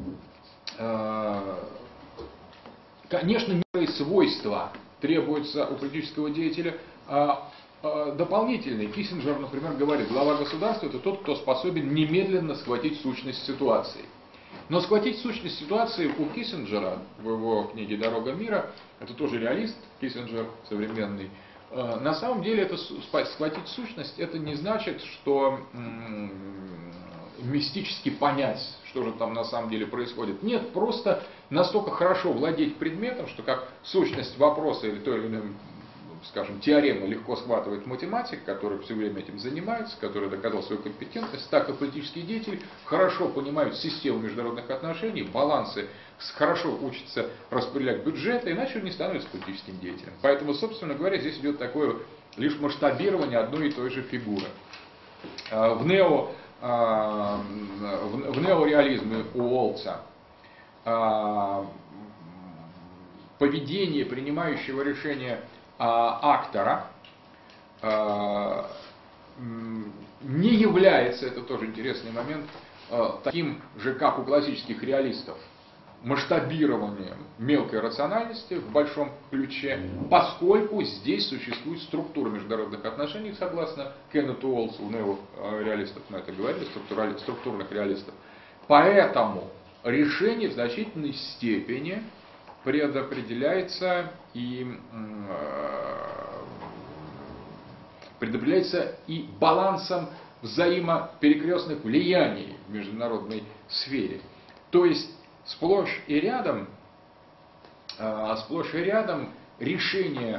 конечно, меры и свойства требуются у политического деятеля дополнительные. Киссинджер, например, говорит, глава государства это тот, кто способен немедленно схватить сущность ситуации. Но схватить сущность ситуации у Киссинджера в его книге «Дорога мира», это тоже реалист, Киссинджер современный, на самом деле это схватить сущность, это не значит, что мистически понять, что же там на самом деле происходит. Нет, просто настолько хорошо владеть предметом, что как сущность вопроса или той или иной, скажем, теоремы легко схватывает математик, который все время этим занимается, который доказал свою компетентность, так и политические деятели хорошо понимают систему международных отношений, балансы, хорошо учатся распределять бюджеты, иначе он не становится политическим деятелем. Поэтому, собственно говоря, здесь идет такое лишь масштабирование одной и той же фигуры. В неореализме у Уолтса поведение принимающего решения актора не является, это тоже интересный момент, таким же, как у классических реалистов, масштабированием мелкой рациональности в большом ключе, поскольку здесь существует структура международных отношений, согласно Кеннету Уоллсу, у неореалистов мы это говорили, структурных реалистов. Поэтому решение в значительной степени предопределяется и балансом взаимоперекрестных влияний в международной сфере. То есть сплошь и рядом решения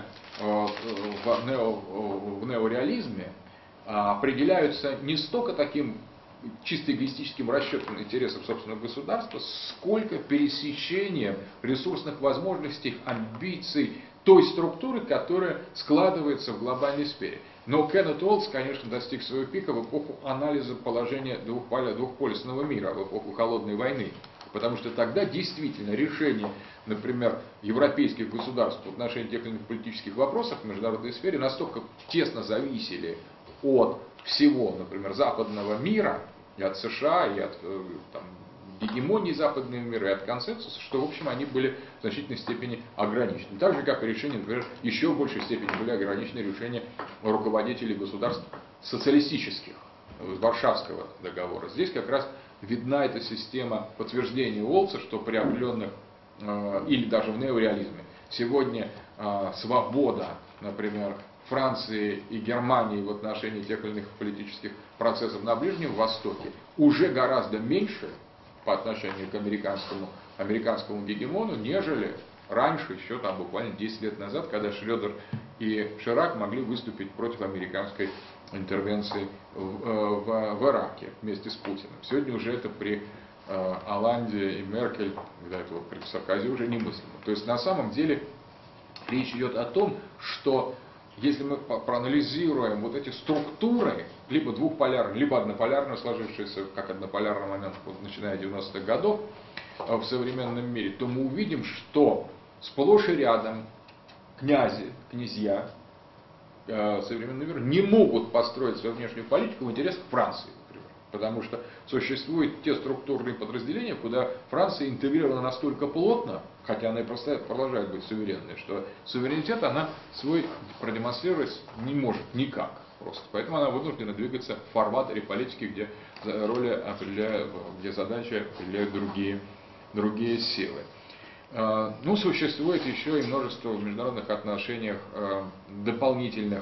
в неореализме определяются не столько таким чисто эгоистическим расчетом интересов собственного государства, сколько пересечением ресурсных возможностей, амбиций той структуры, которая складывается в глобальной сфере. Но Кеннет Уоллс, конечно, достиг своего пика в эпоху анализа положения двухполюсного мира, в эпоху холодной войны. Потому что тогда действительно решения, например, европейских государств в отношении тех или иных политических вопросов в международной сфере настолько тесно зависели от всего, например, западного мира, и от США, и от гегемонии западного мира, и от консенсуса, что, в общем, они были в значительной степени ограничены. Так же, как и решения, например, еще в большей степени были ограничены решения руководителей государств социалистических, Варшавского договора. Здесь как раз видна эта система подтверждения Уоллса, что при определенных, или даже в неореализме, сегодня свобода, например, Франции и Германии в отношении тех или иных политических процессов на Ближнем Востоке уже гораздо меньше по отношению к американскому гегемону, нежели раньше, еще там буквально 10 лет назад, когда Шредер и Ширак могли выступить против американской интервенции в Ираке вместе с Путиным. Сегодня уже это при Оланде и Меркель, когда это при Саркози уже немыслимо. То есть на самом деле речь идет о том, что если мы проанализируем вот эти структуры, либо двухполярные, либо однополярно сложившиеся, как однополярный момент, начиная с 90-х годов, в современном мире, то мы увидим, что сплошь и рядом князья современного мира не могут построить свою внешнюю политику в интересах Франции, например. Потому что существуют те структурные подразделения, куда Франция интегрирована настолько плотно, хотя она и продолжает быть суверенной, что суверенитет она свой продемонстрировать не может никак. Просто. Поэтому она вынуждена двигаться в фарватере политики, где роли определяют, где задачи определяют другие силы. Ну, существует еще и множество в международных отношениях дополнительных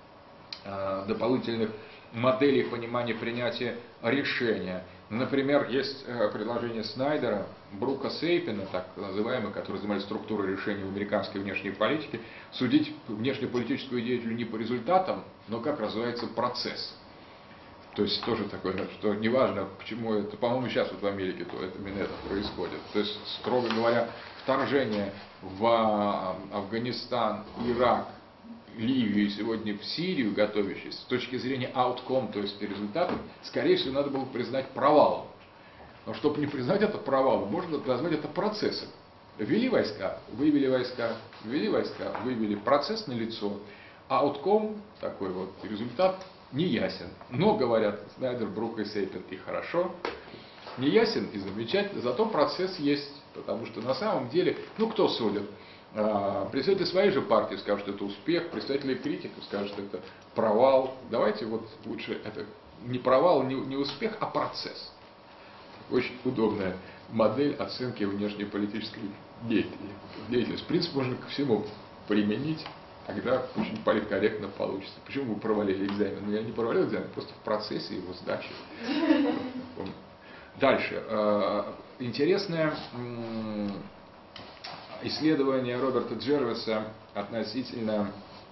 моделей понимания принятия решения. Например, есть предложение Снайдера, Брука Сейпина, так называемый, который занимает структурой решений в американской внешней политике, судить внешнеполитическую деятельность не по результатам, но как развивается процесс. То есть тоже такое, что неважно, почему это, по-моему, сейчас вот в Америке то именно это происходит. То есть, строго говоря, вторжение в Афганистан, Ирак, Ливию и сегодня в Сирию готовящиеся, с точки зрения outcome, то есть результатов, скорее всего, надо было признать провалом. Но чтобы не признать это провалом, можно назвать это процессом. Ввели войска, вывели войска, ввели войска, вывели процесс налицо, outcome, такой вот результат, не ясен. Но, говорят Снайдер, Брук и Сейпин, и хорошо, не ясен и замечательно, зато процесс есть. Потому что на самом деле, ну кто судит? Представители своей же партии скажут, что это успех, представители критиков скажут, что это провал. Давайте вот лучше это не провал, не успех, а процесс. Очень удобная модель оценки внешнеполитической деятельности. В принципе, можно ко всему применить, тогда очень политкорректно получится. Почему вы провалили экзамен? Ну, я не провалил экзамен, просто в процессе его сдачи. Дальше. Интересное исследование Роберта Джервиса относительно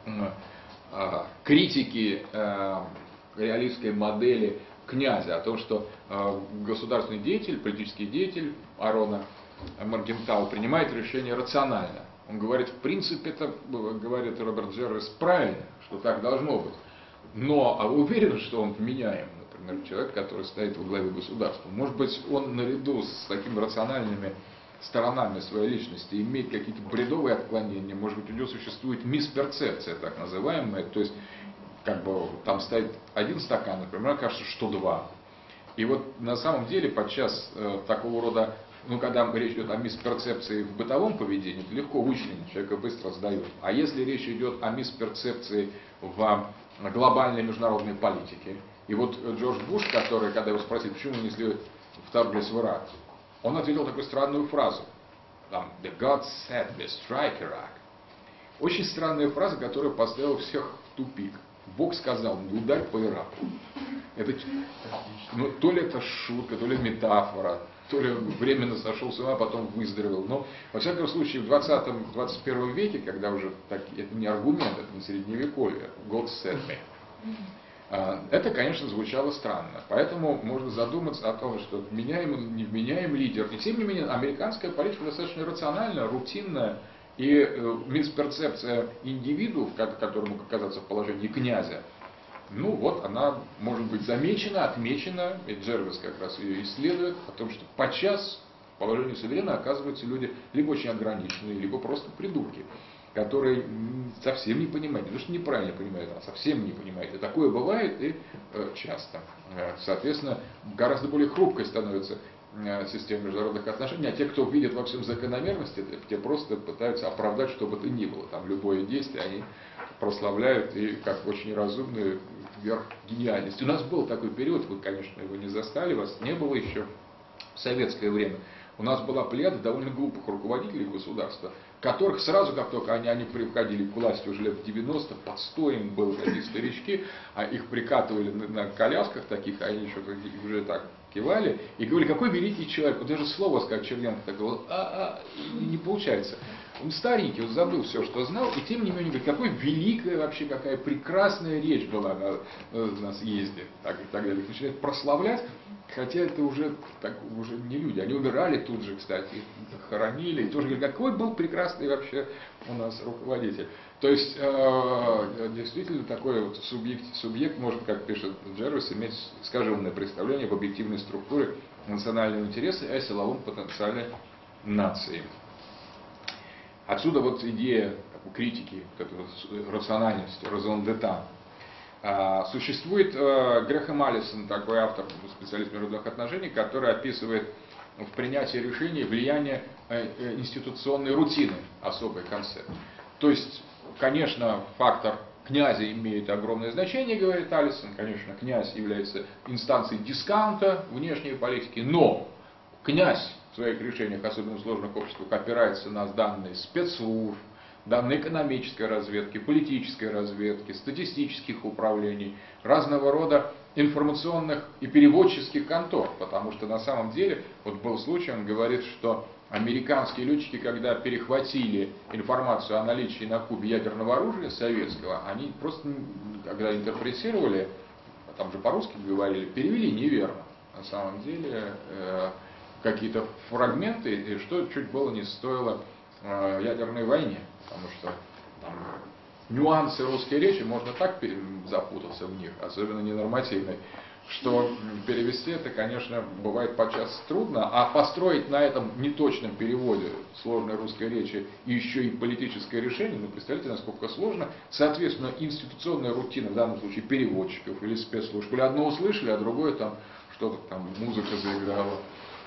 критики реалистской модели князя, о том, что государственный деятель, политический деятель Арона Моргентау принимает решение рационально. Он говорит, в принципе, это, говорит Роберт Джервис, правильно, что так должно быть. Но, а вы уверены, что он вменяем? Например, человек, который стоит во главе государства. Может быть, он наряду с такими рациональными сторонами своей личности имеет какие-то бредовые отклонения, может быть, у него существует мисперцепция, так называемая, то есть, как бы, там стоит один стакан, например, кажется, что два. И вот на самом деле, подчас такого рода, ну, когда речь идет о мисперцепции в бытовом поведении, это легко вычленить, человека быстро сдают. А если речь идет о мисперцепции в глобальной международной политике, и вот Джордж Буш, который, когда его спросили, почему мы не вторглись в Ирак, он ответил такую странную фразу. Там, "The God said we strike Iraq". Очень странная фраза, которая поставила всех в тупик. Бог сказал, не ударь по Ираку. Это, ну, то ли это шутка, то ли метафора, то ли временно сошел с ума, а потом выздоровел. Но, во всяком случае, в 20-21 веке, когда уже это не аргумент, это не средневековье, God said me. Это, конечно, звучало странно. Поэтому можно задуматься о том, что вменяем или не вменяем лидер. И тем не менее, американская политика достаточно рациональная, рутинная. И мисперцепция индивидуумов, который мог оказаться в положении князя, ну вот она может быть замечена, отмечена, и Джервис как раз ее исследует, о том, что подчас в положении суверена оказываются люди либо очень ограниченные, либо просто придурки, которые совсем не понимают, не то что неправильно понимают, а совсем не понимают. И такое бывает и часто. Соответственно, гораздо более хрупкой становится система международных отношений, а те, кто видит во всем закономерности, те просто пытаются оправдать, что бы то ни было. Там любое действие они прославляют и как очень разумную верх гениальности. У нас был такой период, вы, конечно, его не застали, вас не было еще в советское время. У нас была плеяда довольно глупых руководителей государства, которых сразу, как только они приходили к власти уже лет в 90, подстоем были такие старички, а их прикатывали на колясках таких, а они что-то уже так кивали, и говорили, какой великий человек, вот даже слово сказать Черненко так говорил, не получается. Он старенький, он забыл все, что знал, и тем не менее говорит, какой великая вообще, какая прекрасная речь была на съезде, так и так далее. Их начинают прославлять, хотя это уже не люди, они умирали тут же, кстати, их хоронили, и тоже говорят, какой был прекрасный вообще у нас руководитель. То есть, действительно, такой вот субъект может, как пишет Джервис, иметь искаженное представление об объективной структуре национального интереса, а силовом потенциале нации. Отсюда вот идея критики рациональности, raison d'état. Существует Грэхэм Аллисон, такой автор, специалист международных отношений, который описывает в принятии решений влияние институционной рутины, особый концепт. То есть, конечно, фактор князя имеет огромное значение, говорит Аллисон. Конечно, князь является инстанцией дискаунта внешней политики, но князь в своих решениях, особенно в сложных обществах, опирается на данные спецслужб, данные экономической разведки, политической разведки, статистических управлений, разного рода информационных и переводческих контор. Потому что на самом деле, вот был случай, он говорит, что американские летчики, когда перехватили информацию о наличии на Кубе ядерного оружия советского, они просто, когда интерпретировали, там же по-русски говорили, перевели неверно. На самом деле какие-то фрагменты, что чуть было не стоило ядерной войне. Потому что там нюансы русской речи, можно так запутаться в них, особенно ненормативной, что перевести это, конечно, бывает подчас трудно, а построить на этом неточном переводе сложной русской речи и еще и политическое решение, ну, представляете, насколько сложно. Соответственно, институционная рутина, в данном случае переводчиков или спецслужб, или одно услышали, а другое там что-то там, музыка заиграла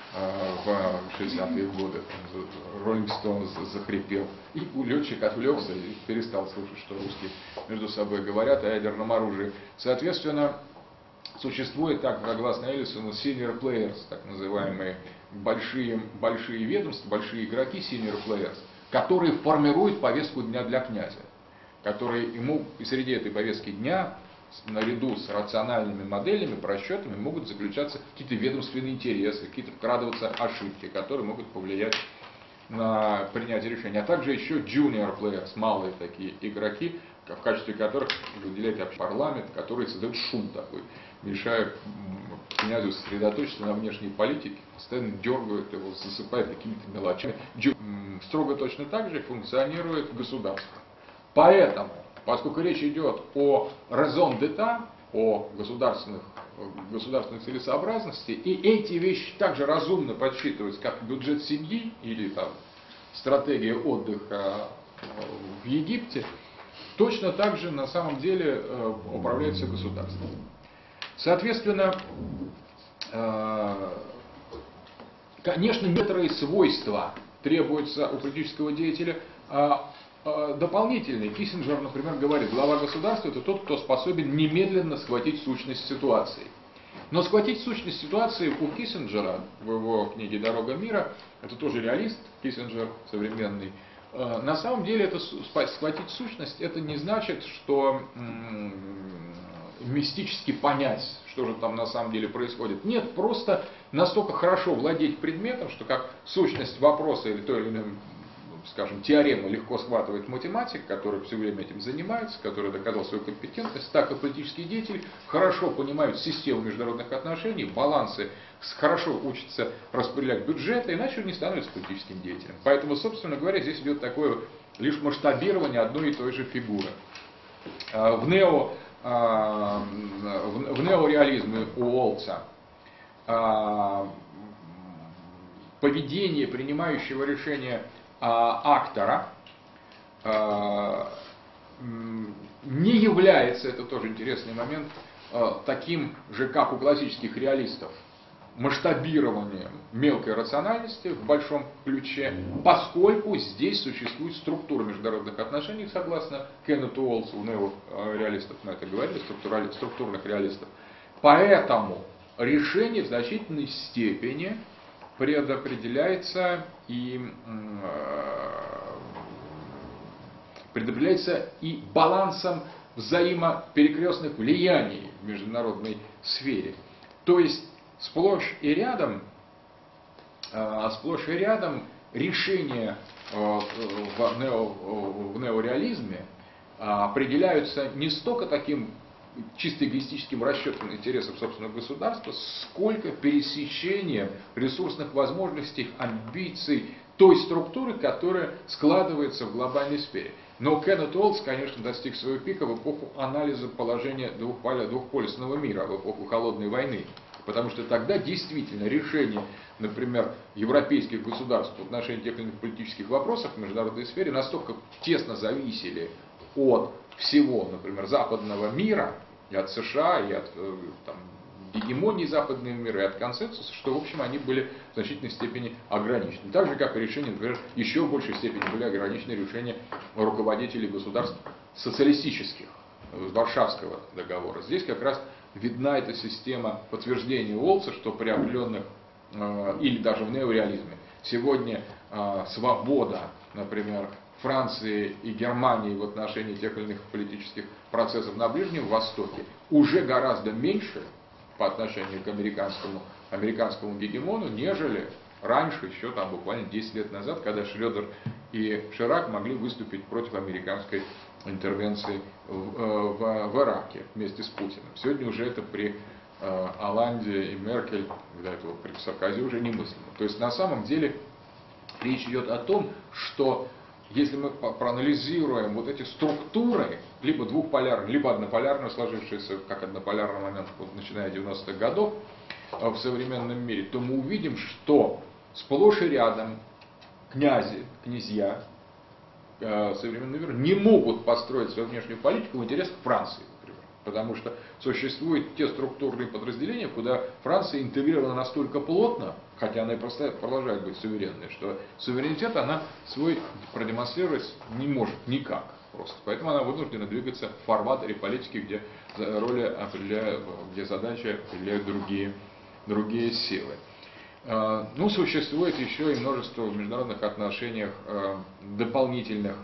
в 60-е годы, Роллинг Стоунс захрипел, и летчик отвлекся и перестал слушать, что русские между собой говорят о ядерном оружии. Соответственно, существует, так, согласно Эллисону, senior players, так называемые большие ведомства, большие игроки, senior players, которые формируют повестку дня для князя, которые ему и среди этой повестки дня, наряду с рациональными моделями, просчетами, могут заключаться какие-то ведомственные интересы, какие-то вкрадываться ошибки, которые могут повлиять на принятие решения. А также еще junior players, малые такие игроки, в качестве которых выделяет парламент, которые создают шум такой, мешая князю сосредоточиться на внешней политике, постоянно дергают его, засыпают какими-то мелочами. Строго точно так же функционирует государство. Поэтому, поскольку речь идет о raison d'état, о государственной целесообразности, и эти вещи также разумно подсчитываются, как бюджет семьи или там, стратегия отдыха в Египте, точно так же на самом деле управляется государством. Соответственно, конечно, некоторые свойства требуются у политического деятеля, дополнительный. Киссинджер, например, говорит, глава государства — это тот, кто способен немедленно схватить сущность ситуации. Но схватить сущность ситуации у Киссинджера, в его книге «Дорога мира», это тоже реалист, Киссинджер современный, на самом деле это схватить сущность, это не значит, что мистически понять, что же там на самом деле происходит. Нет, просто настолько хорошо владеть предметом, что как сущность вопроса или той или иной, скажем, теорему легко схватывает математик, который все время этим занимается, который доказал свою компетентность, так и политические деятели хорошо понимают систему международных отношений, балансы, хорошо учатся распределять бюджеты, иначе не становятся политическим деятелем. Поэтому, собственно говоря, здесь идет такое лишь масштабирование одной и той же фигуры. В неореализме у Уолтса поведение принимающего решения актора не является, это тоже интересный момент, таким же, как у классических реалистов, масштабированием мелкой рациональности в большом ключе, поскольку здесь существует структура международных отношений, согласно Кеннету Уолтсу, неореалистов на это говорили, структурных реалистов. Поэтому решение в значительной степени предопределяется и балансом взаимоперекрестных влияний в международной сфере. То есть сплошь и рядом решения в неореализме определяются не столько таким чисто эгоистическим расчетом интересов собственного государства, сколько пересечением ресурсных возможностей, амбиций той структуры, которая складывается в глобальной сфере. Но Кеннет Уолтс, конечно, достиг своего пика в эпоху анализа положения двухполюсного мира, в эпоху холодной войны. Потому что тогда действительно решение, например, европейских государств в отношении тех или иных политических вопросов в международной сфере настолько тесно зависели от всего, например, западного мира, и от США, и от там, гегемонии западного мира, и от консенсуса, что, в общем, они были в значительной степени ограничены. Так же, как и решения, например, еще в большей степени были ограничены решения руководителей государств социалистических, Варшавского договора. Здесь как раз видна эта система подтверждения Уоллса, что при определенных, или даже в неореализме, сегодня свобода, например, Франции и Германии в отношении тех или иных политических процессов на Ближнем Востоке уже гораздо меньше по отношению к американскому гегемону, нежели раньше, еще там буквально 10 лет назад, когда Шредер и Ширак могли выступить против американской интервенции в Ираке вместе с Путиным. Сегодня уже это при Оланде и Меркель, до этого при Саркози уже немыслимо. То есть на самом деле речь идет о том, что если мы проанализируем вот эти структуры, либо двухполярные, либо однополярные, сложившиеся как однополярный момент, вот, начиная 90-х годов в современном мире, то мы увидим, что сплошь и рядом князья современного мира не могут построить свою внешнюю политику в интересах Франции, например. Потому что существуют те структурные подразделения, куда Франция интегрирована настолько плотно, хотя она и продолжает быть суверенной, что суверенитет она свой продемонстрировать не может никак просто. Поэтому она вынуждена двигаться в фарватере политики, где роли определяют, где задачи определяют другие силы. Ну, существует еще и множество в международных отношениях дополнительных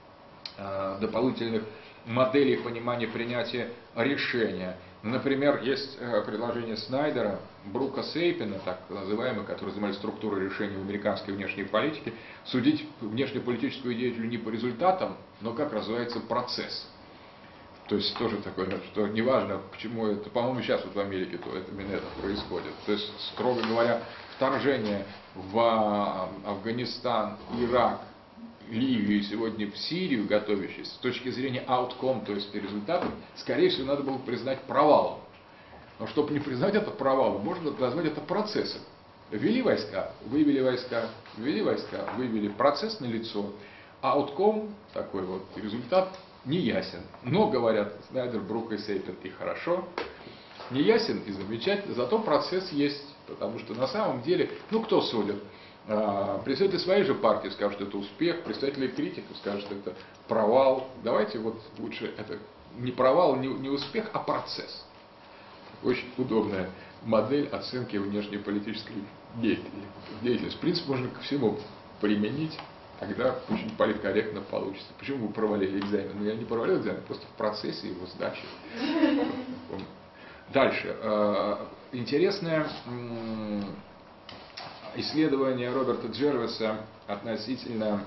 моделей понимания принятия решения. Например, есть предложение Снайдера, Брука Сейпина, так называемый, который занимается структурой решений в американской внешней политике, судить внешнеполитическую деятельность не по результатам, но как развивается процесс. То есть тоже такое, что неважно, почему это, по-моему, сейчас вот в Америке то именно это происходит. То есть, строго говоря, вторжение в Афганистан, Ирак, Ливию и сегодня в Сирию готовящиеся, с точки зрения outcome, то есть результатов, скорее всего, надо было признать провалом. Но чтобы не признать это провалом, можно назвать это процессом. Ввели войска, вывели войска, ввели войска, вывели процесс налицо, outcome, такой вот результат, не ясен. Но, говорят Снайдер, Брук и Сейпин, и хорошо, не ясен и замечательно, зато процесс есть. Потому что на самом деле, ну кто судит? Представители своей же партии скажут, что это успех, представители критиков скажут, что это провал. Давайте вот лучше это не провал, не успех, а процесс. Очень удобная модель оценки внешнеполитической деятельности. В принципе, можно ко всему применить. Тогда очень политкорректно получится. Почему вы провалили экзамен? Ну, я не провалил экзамен, просто в процессе его сдачи. Дальше. Интересное исследование Роберта Джервиса относительно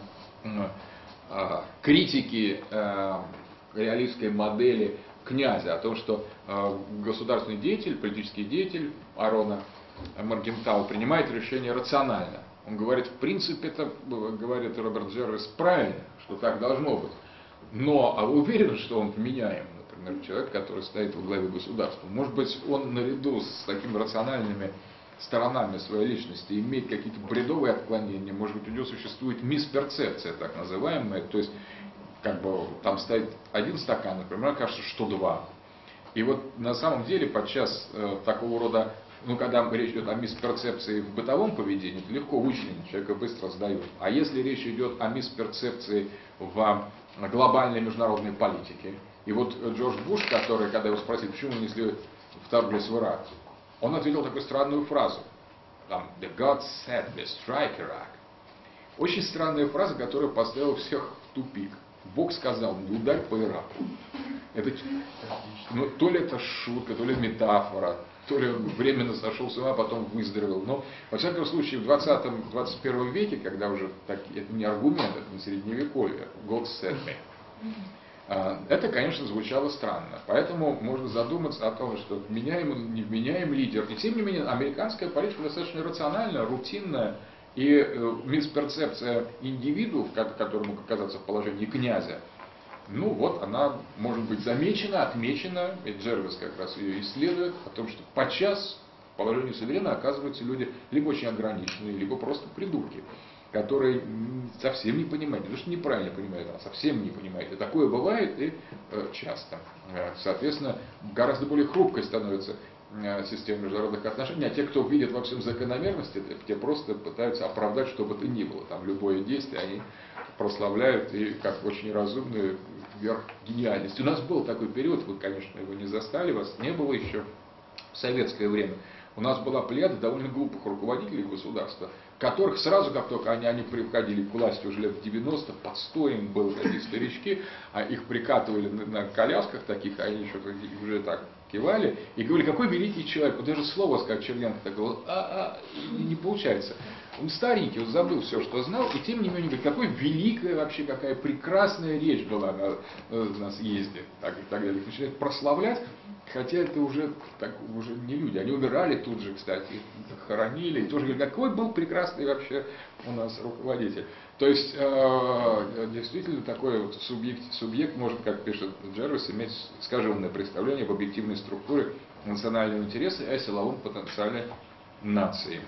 критики реалистской модели князя, о том, что государственный деятель, политический деятель Арона Моргентау принимает решение рационально. Он говорит, в принципе, это, говорит Роберт Джервис, правильно, что так должно быть. Но, а вы уверены, что он меняем? Например, человек, который стоит во главе государства. Может быть, он наряду с такими рациональными сторонами своей личности имеет какие-то бредовые отклонения, может быть, у него существует мисперцепция, так называемая, то есть, как бы, там стоит один стакан, например, кажется, что два. И вот на самом деле подчас такого рода, ну, когда речь идет о мисперцепции в бытовом поведении, это легко вычленить, человека быстро сдают. А если речь идет о мисперцепции в глобальной международной политике, и вот Джордж Буш, который, когда его спросили, почему мы не вторглись в Ирак, он ответил такую странную фразу. Там, "The God said we strike Iraq". Очень странная фраза, которая поставила всех в тупик. Бог сказал, не ударь по Ираку. Это, ну, то ли это шутка, то ли метафора, то ли он временно сошел с ума, а потом выздоровел. Но, во всяком случае, в 20-21 веке, когда уже это не аргумент, это не средневековье, God said me. Это, конечно, звучало странно. Поэтому можно задуматься о том, что меняем, не меняем лидер. И тем не менее, американская политика достаточно рациональная, рутинная. И мисперцепция индивидуумов, который мог оказаться в положении князя, ну вот она может быть замечена, отмечена, и Джервис как раз ее исследует, о том, что подчас положению суверена оказываются люди либо очень ограниченные, либо просто придурки, которые совсем не понимают, не то что неправильно понимают, а совсем не понимают. И такое бывает и часто. Соответственно, гораздо более хрупкой становится система международных отношений, а те, кто видит во всем закономерности, те просто пытаются оправдать что бы то ни было. Там любое действие они прославляют и как очень разумную верх гениальности. У нас был такой период, вы, конечно, его не застали, вас не было еще в советское время. У нас была плеяда довольно глупых руководителей государства, которых сразу, как только они приходили к власти уже лет в 90, подстоем был такие старички, а их прикатывали на колясках таких, а они что-то уже так кивали и говорили, какой великий человек. Вот даже слово сказать Черненко такое, не получается. Он старенький, он забыл все, что знал, и тем не менее говорит, какой великая вообще, какая прекрасная речь была на съезде, так и так далее. Начинает прославлять, хотя это уже не люди. Они умирали тут же, кстати, их хоронили, и тоже говорят, какой был прекрасный вообще у нас руководитель. То есть, действительно, такой вот субъект может, как пишет Джервис, иметь искаженное представление об объективной структуре национального интереса и о силовом потенциале нации.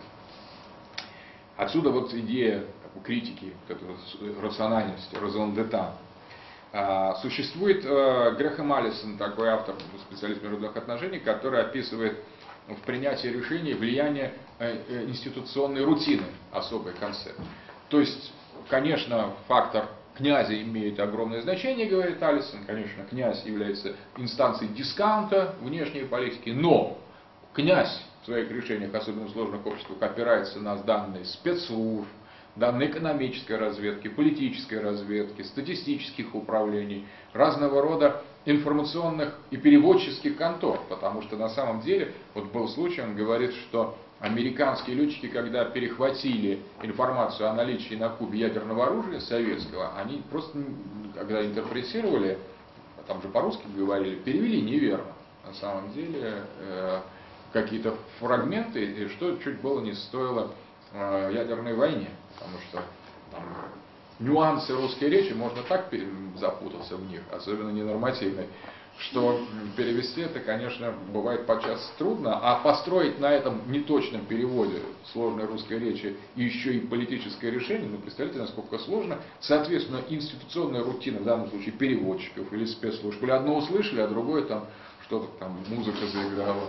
Отсюда вот идея критики рациональности, raison d'état. Существует Грэхэм Аллисон, такой автор, специалист международных отношений, который описывает в принятии решений влияние институционной рутины, особый концепт. То есть, конечно, фактор князя имеет огромное значение, говорит Аллисон, конечно, князь является инстанцией дискаунта внешней политики, но князь в своих решениях, особенно в сложных обществах, опирается на данные спецслужб, данные экономической разведки, политической разведки, статистических управлений, разного рода информационных и переводческих контор. Потому что на самом деле, вот был случай, он говорит, что американские летчики, когда перехватили информацию о наличии на Кубе ядерного оружия советского, они просто, когда интерпретировали, там же по-русски говорили, перевели неверно. На самом деле, какие-то фрагменты, и что чуть было не стоило ядерной войне, потому что там, нюансы русской речи можно так запутаться в них, особенно ненормативной, что перевести это, конечно, бывает подчас трудно, а построить на этом неточном переводе сложной русской речи и еще и политическое решение, ну, представляете, насколько сложно. Соответственно, институционная рутина, в данном случае переводчиков или спецслужб, или одно услышали, а другое там что-то там, музыка заиграла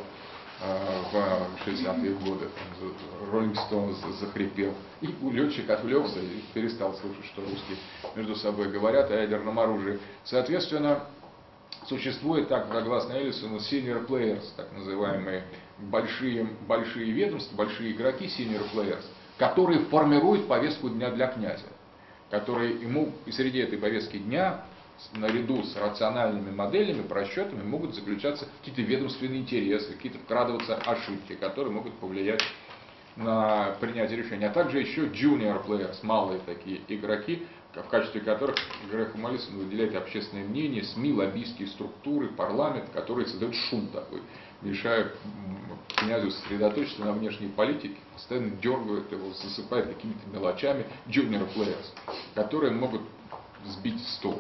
в 60-е годы, Роллинг Стоунс захрипел, и летчик отвлекся и перестал слушать, что русские между собой говорят о ядерном оружии. Соответственно, существует, так, согласно Эллисону, senior players, так называемые большие ведомства, большие игроки, senior players, которые формируют повестку дня для князя, которые ему среди этой повестки дня наряду с рациональными моделями, просчетами могут заключаться какие-то ведомственные интересы, какие-то вкрадываться ошибки, которые могут повлиять на принятие решения. А также еще junior players, малые такие игроки, в качестве которых Грэхэм Аллисон выделяет общественное мнение, СМИ, лоббистские структуры, парламент, которые создают шум такой, мешая князю сосредоточиться на внешней политике, постоянно дергают его, засыпают какими-то мелочами, junior players, которые могут сбить с толку.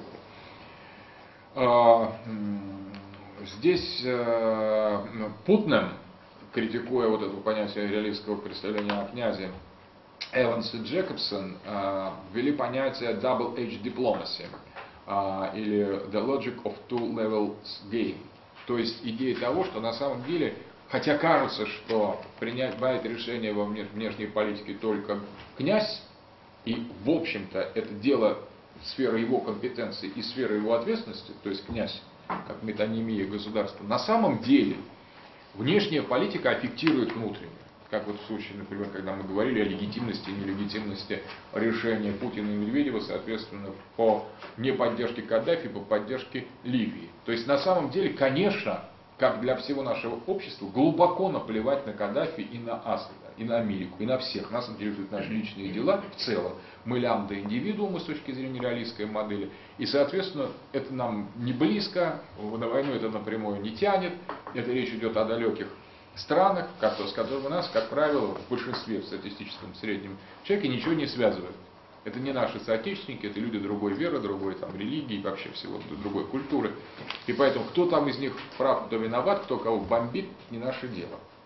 Здесь Путнам, критикуя вот это понятие реалистского представления о князе, Эванс и Джекобсон ввели понятие double edge diplomacy, или the logic of two levels game. То есть идея того, что на самом деле, хотя кажется, что принимает решение во внешней политике только князь, и в общем-то это дело сфера его компетенции и сфера его ответственности, то есть князь, как метонимия государства, на самом деле внешняя политика аффектирует внутреннюю. Как вот в случае, например, когда мы говорили о легитимности и нелегитимности решения Путина и Медведева, соответственно, по неподдержке Каддафи, по поддержке Ливии. То есть на самом деле, конечно, как для всего нашего общества, глубоко наплевать на Каддафи и на Асада, и на Америку, и на всех. Нас интересуют наши личные дела в целом. Мы лямбда индивидуумы с точки зрения реалистской модели. И, соответственно, это нам не близко, на войну это напрямую не тянет. Это речь идет о далеких странах, с которыми нас, как правило, в большинстве, в статистическом среднем человеке ничего не связывает. Это не наши соотечественники, это люди другой веры, другой там, религии, вообще всего другой культуры. И поэтому кто там из них прав, кто виноват, кто кого бомбит, не наше дело.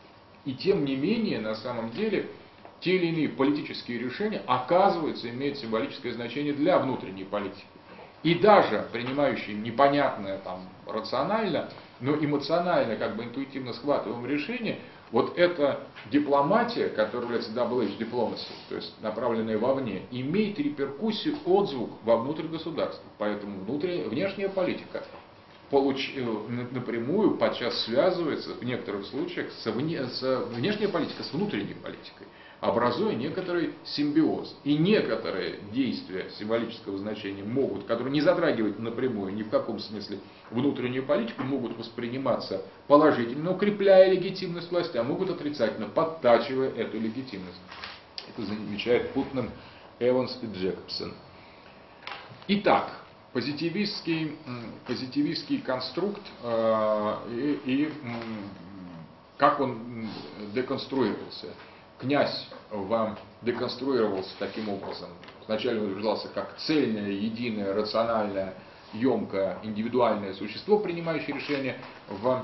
И тем не менее, на самом деле, те или иные политические решения, оказывается, имеют символическое значение для внутренней политики. И даже принимающие непонятное там рационально, но эмоционально, как бы интуитивно схватываемое решение, вот эта дипломатия, которая является double edge diplomacy, то есть направленная вовне, имеет реперкуссию, отзвук во внутрь государства. Поэтому внешняя политика напрямую подчас связывается в некоторых случаях внешняя политика с внутренней политикой, образуя некоторый симбиоз. И некоторые действия символического значения могут, которые не затрагивают напрямую ни в каком смысле внутреннюю политику, могут восприниматься положительно, укрепляя легитимность власти, а могут отрицательно, подтачивая эту легитимность. Это замечает Путнам, Эванс и Джекобсон. Итак, позитивистский конструкт и как он деконструировался. Князь вам деконструировался таким образом. Вначале он утверждался как цельное, единое, рациональное, емкое, индивидуальное существо, принимающее решения в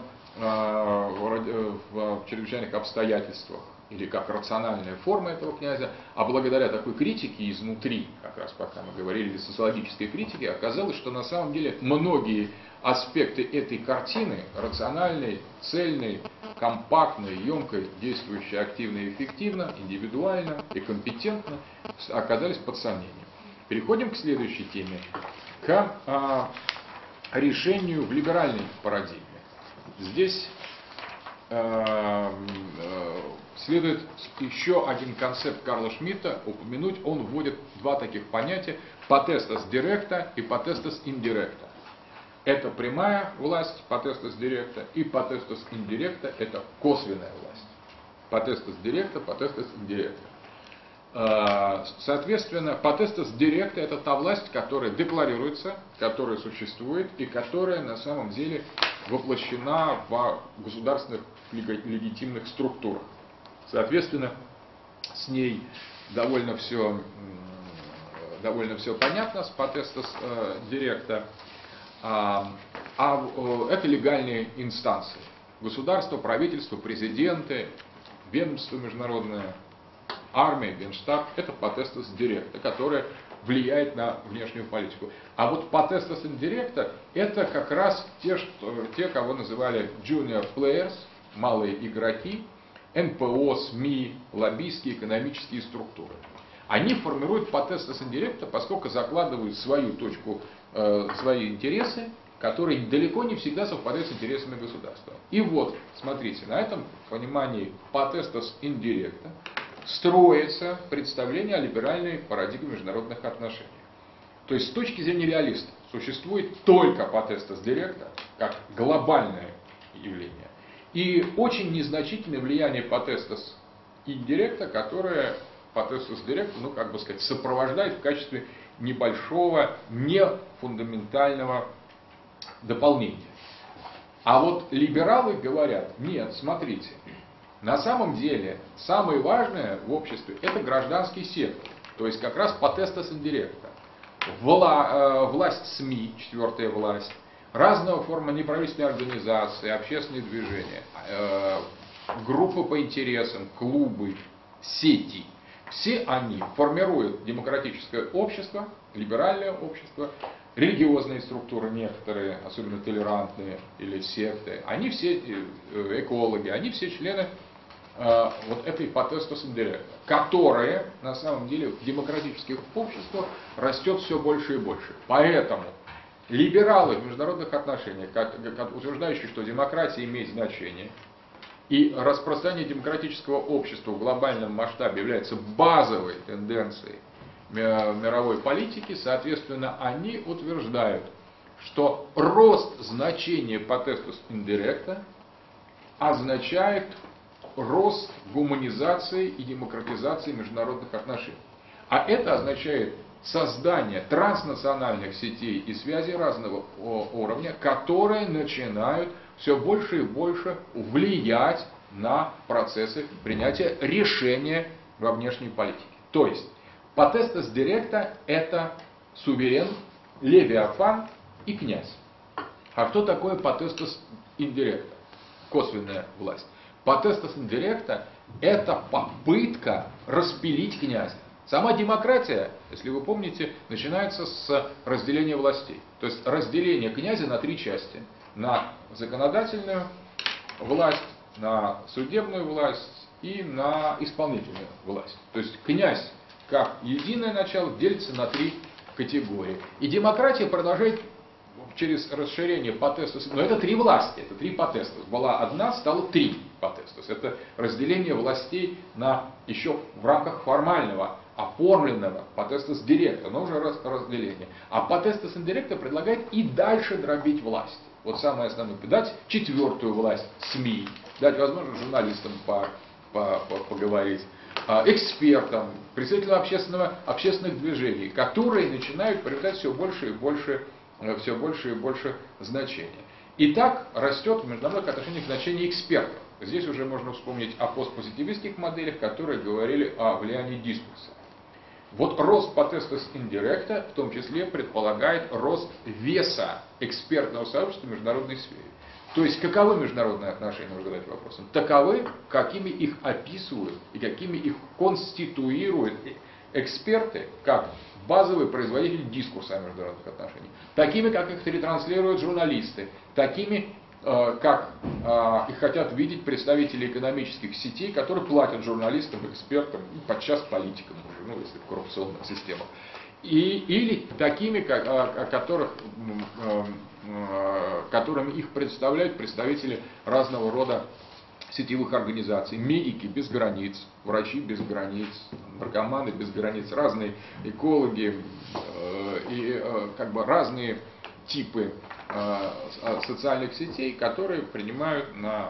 чрезвычайных обстоятельствах, или как рациональная форма этого князя, а благодаря такой критике изнутри, как раз пока мы говорили о социологической критике, оказалось, что на самом деле многие аспекты этой картины, рациональной, цельной, компактной, емкой, действующей активно и эффективно, индивидуально и компетентно, оказались под сомнением. Переходим к следующей теме, к решению в либеральной парадигме. Здесь следует еще один концепт Карла Шмидта упомянуть. Он вводит два таких понятия: potestas directa и potestas indirecta. Это прямая власть, potestas directa, и potestas indirecta — это косвенная власть. Potestas directa, potestas indirecta. Соответственно, potestas directa — это та власть, которая декларируется, которая существует и которая на самом деле воплощена в государственных легитимных структурах. Соответственно, с ней довольно все понятно, с potestas directa. Это легальные инстанции. Государство, правительство, президенты, ведомство международное, армия, генштаб — это potestas directa, которая влияет на внешнюю политику. А вот potestas indirecta — это как раз те, кого называли junior players, малые игроки, НПО, СМИ, лоббистские экономические структуры. Они формируют potestas indirecta, поскольку закладывают свою точку, свои интересы, которые далеко не всегда совпадают с интересами государства. И вот, смотрите, на этом понимании potestas indirecta строится представление о либеральной парадигме международных отношений. То есть с точки зрения реалиста существует только potestas directa как глобальное явление и очень незначительное влияние potestas indirecta, которое potestas directa, сопровождает в качестве небольшого, нефундаментального дополнения. А вот либералы говорят: нет, смотрите, на самом деле самое важное в обществе — это гражданский сектор, то есть как раз potestas indirecta. Власть СМИ, четвертая власть, разного форма неправительственные организации, общественные движения, группы по интересам, клубы, сети. Все они формируют демократическое общество, либеральное общество, религиозные структуры некоторые, особенно толерантные или секты. Они все экологи, они все члены вот этой potestas indirecta, которая на самом деле в демократических обществах растет все больше и больше. Поэтому либералы в международных отношениях, утверждающие, что демократия имеет значение, и распространение демократического общества в глобальном масштабе является базовой тенденцией мировой политики, соответственно, они утверждают, что рост значения potestas indirecta означает рост гуманизации и демократизации международных отношений. А это означает создание транснациональных сетей и связей разного уровня, которые начинают все больше и больше влиять на процессы принятия решения во внешней политике. То есть potestas directa — это суверен, левиафан и князь. А что такое potestas indirecta? Косвенная власть. Potestas indirecta – это попытка распилить князя. Сама демократия, если вы помните, начинается с разделения властей. То есть разделение князя на три части. На законодательную власть, на судебную власть и на исполнительную власть. То есть князь как единое начало делится на три категории. И демократия продолжает через расширение потестус, но это три власти, это три потестус. Была одна, стало три потестус. Это разделение властей на еще в рамках формального, оформленного потестус директа, но уже разделение. А потестус индиректа предлагает и дальше дробить власть. Вот самое основное. Дать четвертую власть СМИ, дать возможность журналистам поговорить, экспертам, представителям общественных движений, которые начинают приобретать все больше и больше значения. И так растет в международных отношениях значение экспертов. Здесь уже можно вспомнить о постпозитивистских моделях, которые говорили о влиянии дискурса. Вот рост potestas indirecta в том числе предполагает рост веса экспертного сообщества в международной сфере. То есть, каковы международные отношения, можно задать вопросом? Таковы, какими их описывают и какими их конституируют эксперты, как базовый производитель дискурса о международных отношениях. Такими, как их ретранслируют журналисты. Такими, как их хотят видеть представители экономических сетей, которые платят журналистам, экспертам и подчас политикам, ну, если в коррупционных системах. Или такими, которыми их представляют представители разного рода сетевых организаций, медики без границ, врачи без границ, наркоманы без границ, разные экологи и разные типы социальных сетей, которые принимают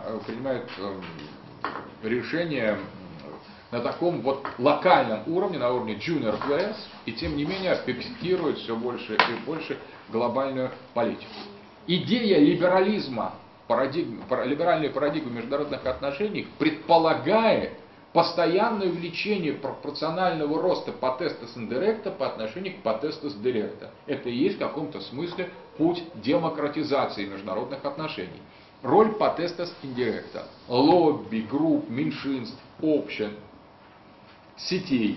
решения на таком вот локальном уровне, на уровне junior players, и тем не менее перспектируют все больше и больше глобальную политику. Идея либерализма, либеральной парадигмы международных отношений предполагает постоянное увеличение пропорционального роста potestas indirecta по отношению к potestas directa. Это и есть в каком-то смысле путь демократизации международных отношений. Роль potestas indirecta, лобби, групп, меньшинств, общин, сетей.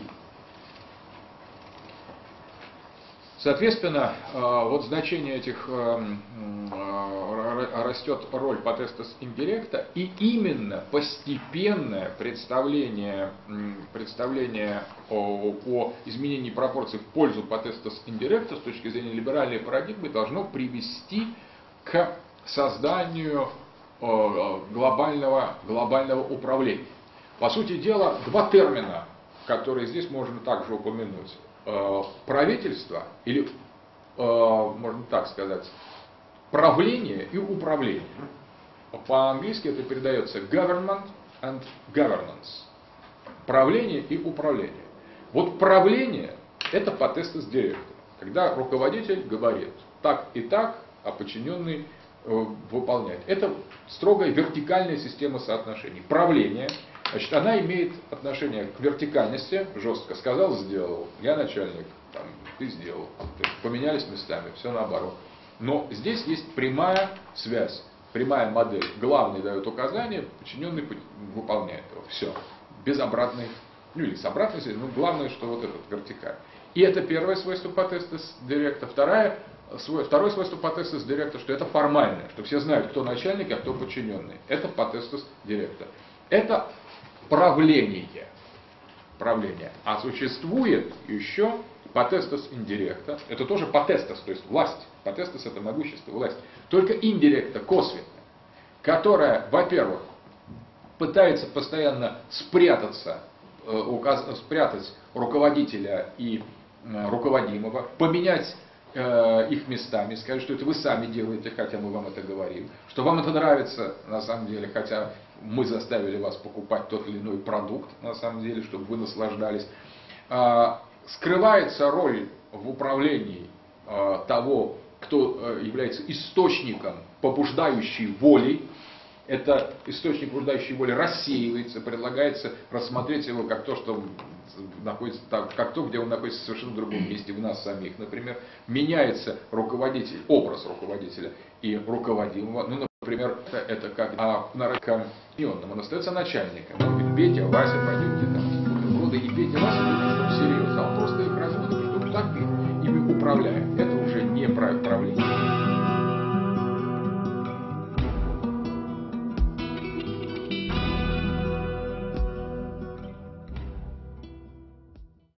Соответственно, вот значение этих растет роль potestas indirecta, и именно постепенное представление о изменении пропорций в пользу potestas indirecta с точки зрения либеральной парадигмы должно привести к созданию глобального управления. По сути дела, два термина, которые здесь можно также упомянуть. Правительство, или, можно так сказать, правление и управление. По-английски это передается government and governance. Правление и управление. Вот правление – это potestas directa, когда руководитель говорит так и так, а подчиненный выполняет. Это строгая вертикальная система соотношений. Правление, значит, она имеет отношение к вертикальности, жестко сказал, сделал, я начальник, там, ты сделал, поменялись местами, все наоборот. Но здесь есть прямая связь, прямая модель. Главный дает указания, подчиненный выполняет его. Все. Без обратной, ну или с обратной связью, но главное, что вот этот вертикаль. И это первое свойство potestas directa. Второе свойство potestas directa, что это формальное, что все знают, кто начальник, а кто подчиненный. Это potestas directa. Это правление. А существует еще potestas indirecta. Это тоже potestas, то есть власть. Potestas это могущество, власть. Только indirecta, косвенная, которая, во-первых, пытается постоянно спрятать руководителя и руководимого, поменять их местами, сказать, что это вы сами делаете, хотя мы вам это говорим, что вам это нравится на самом деле, хотя мы заставили вас покупать тот или иной продукт, на самом деле, чтобы вы наслаждались. Скрывается роль в управлении того, кто является источником побуждающей воли. Это источник побуждающей воли рассеивается, предлагается рассмотреть его как то, что находится там, как то, где он находится в совершенно другом месте, в нас самих, например. Меняется руководитель, образ руководителя и руководимого. Ну, Например, это как наркоманьон, он остается начальником. Он говорит, Петя, Вася, пойдемте там с бутерброды. И Петя, Вася не что серьезно, а он просто их разводит, что так ими управляет. Это уже не правление.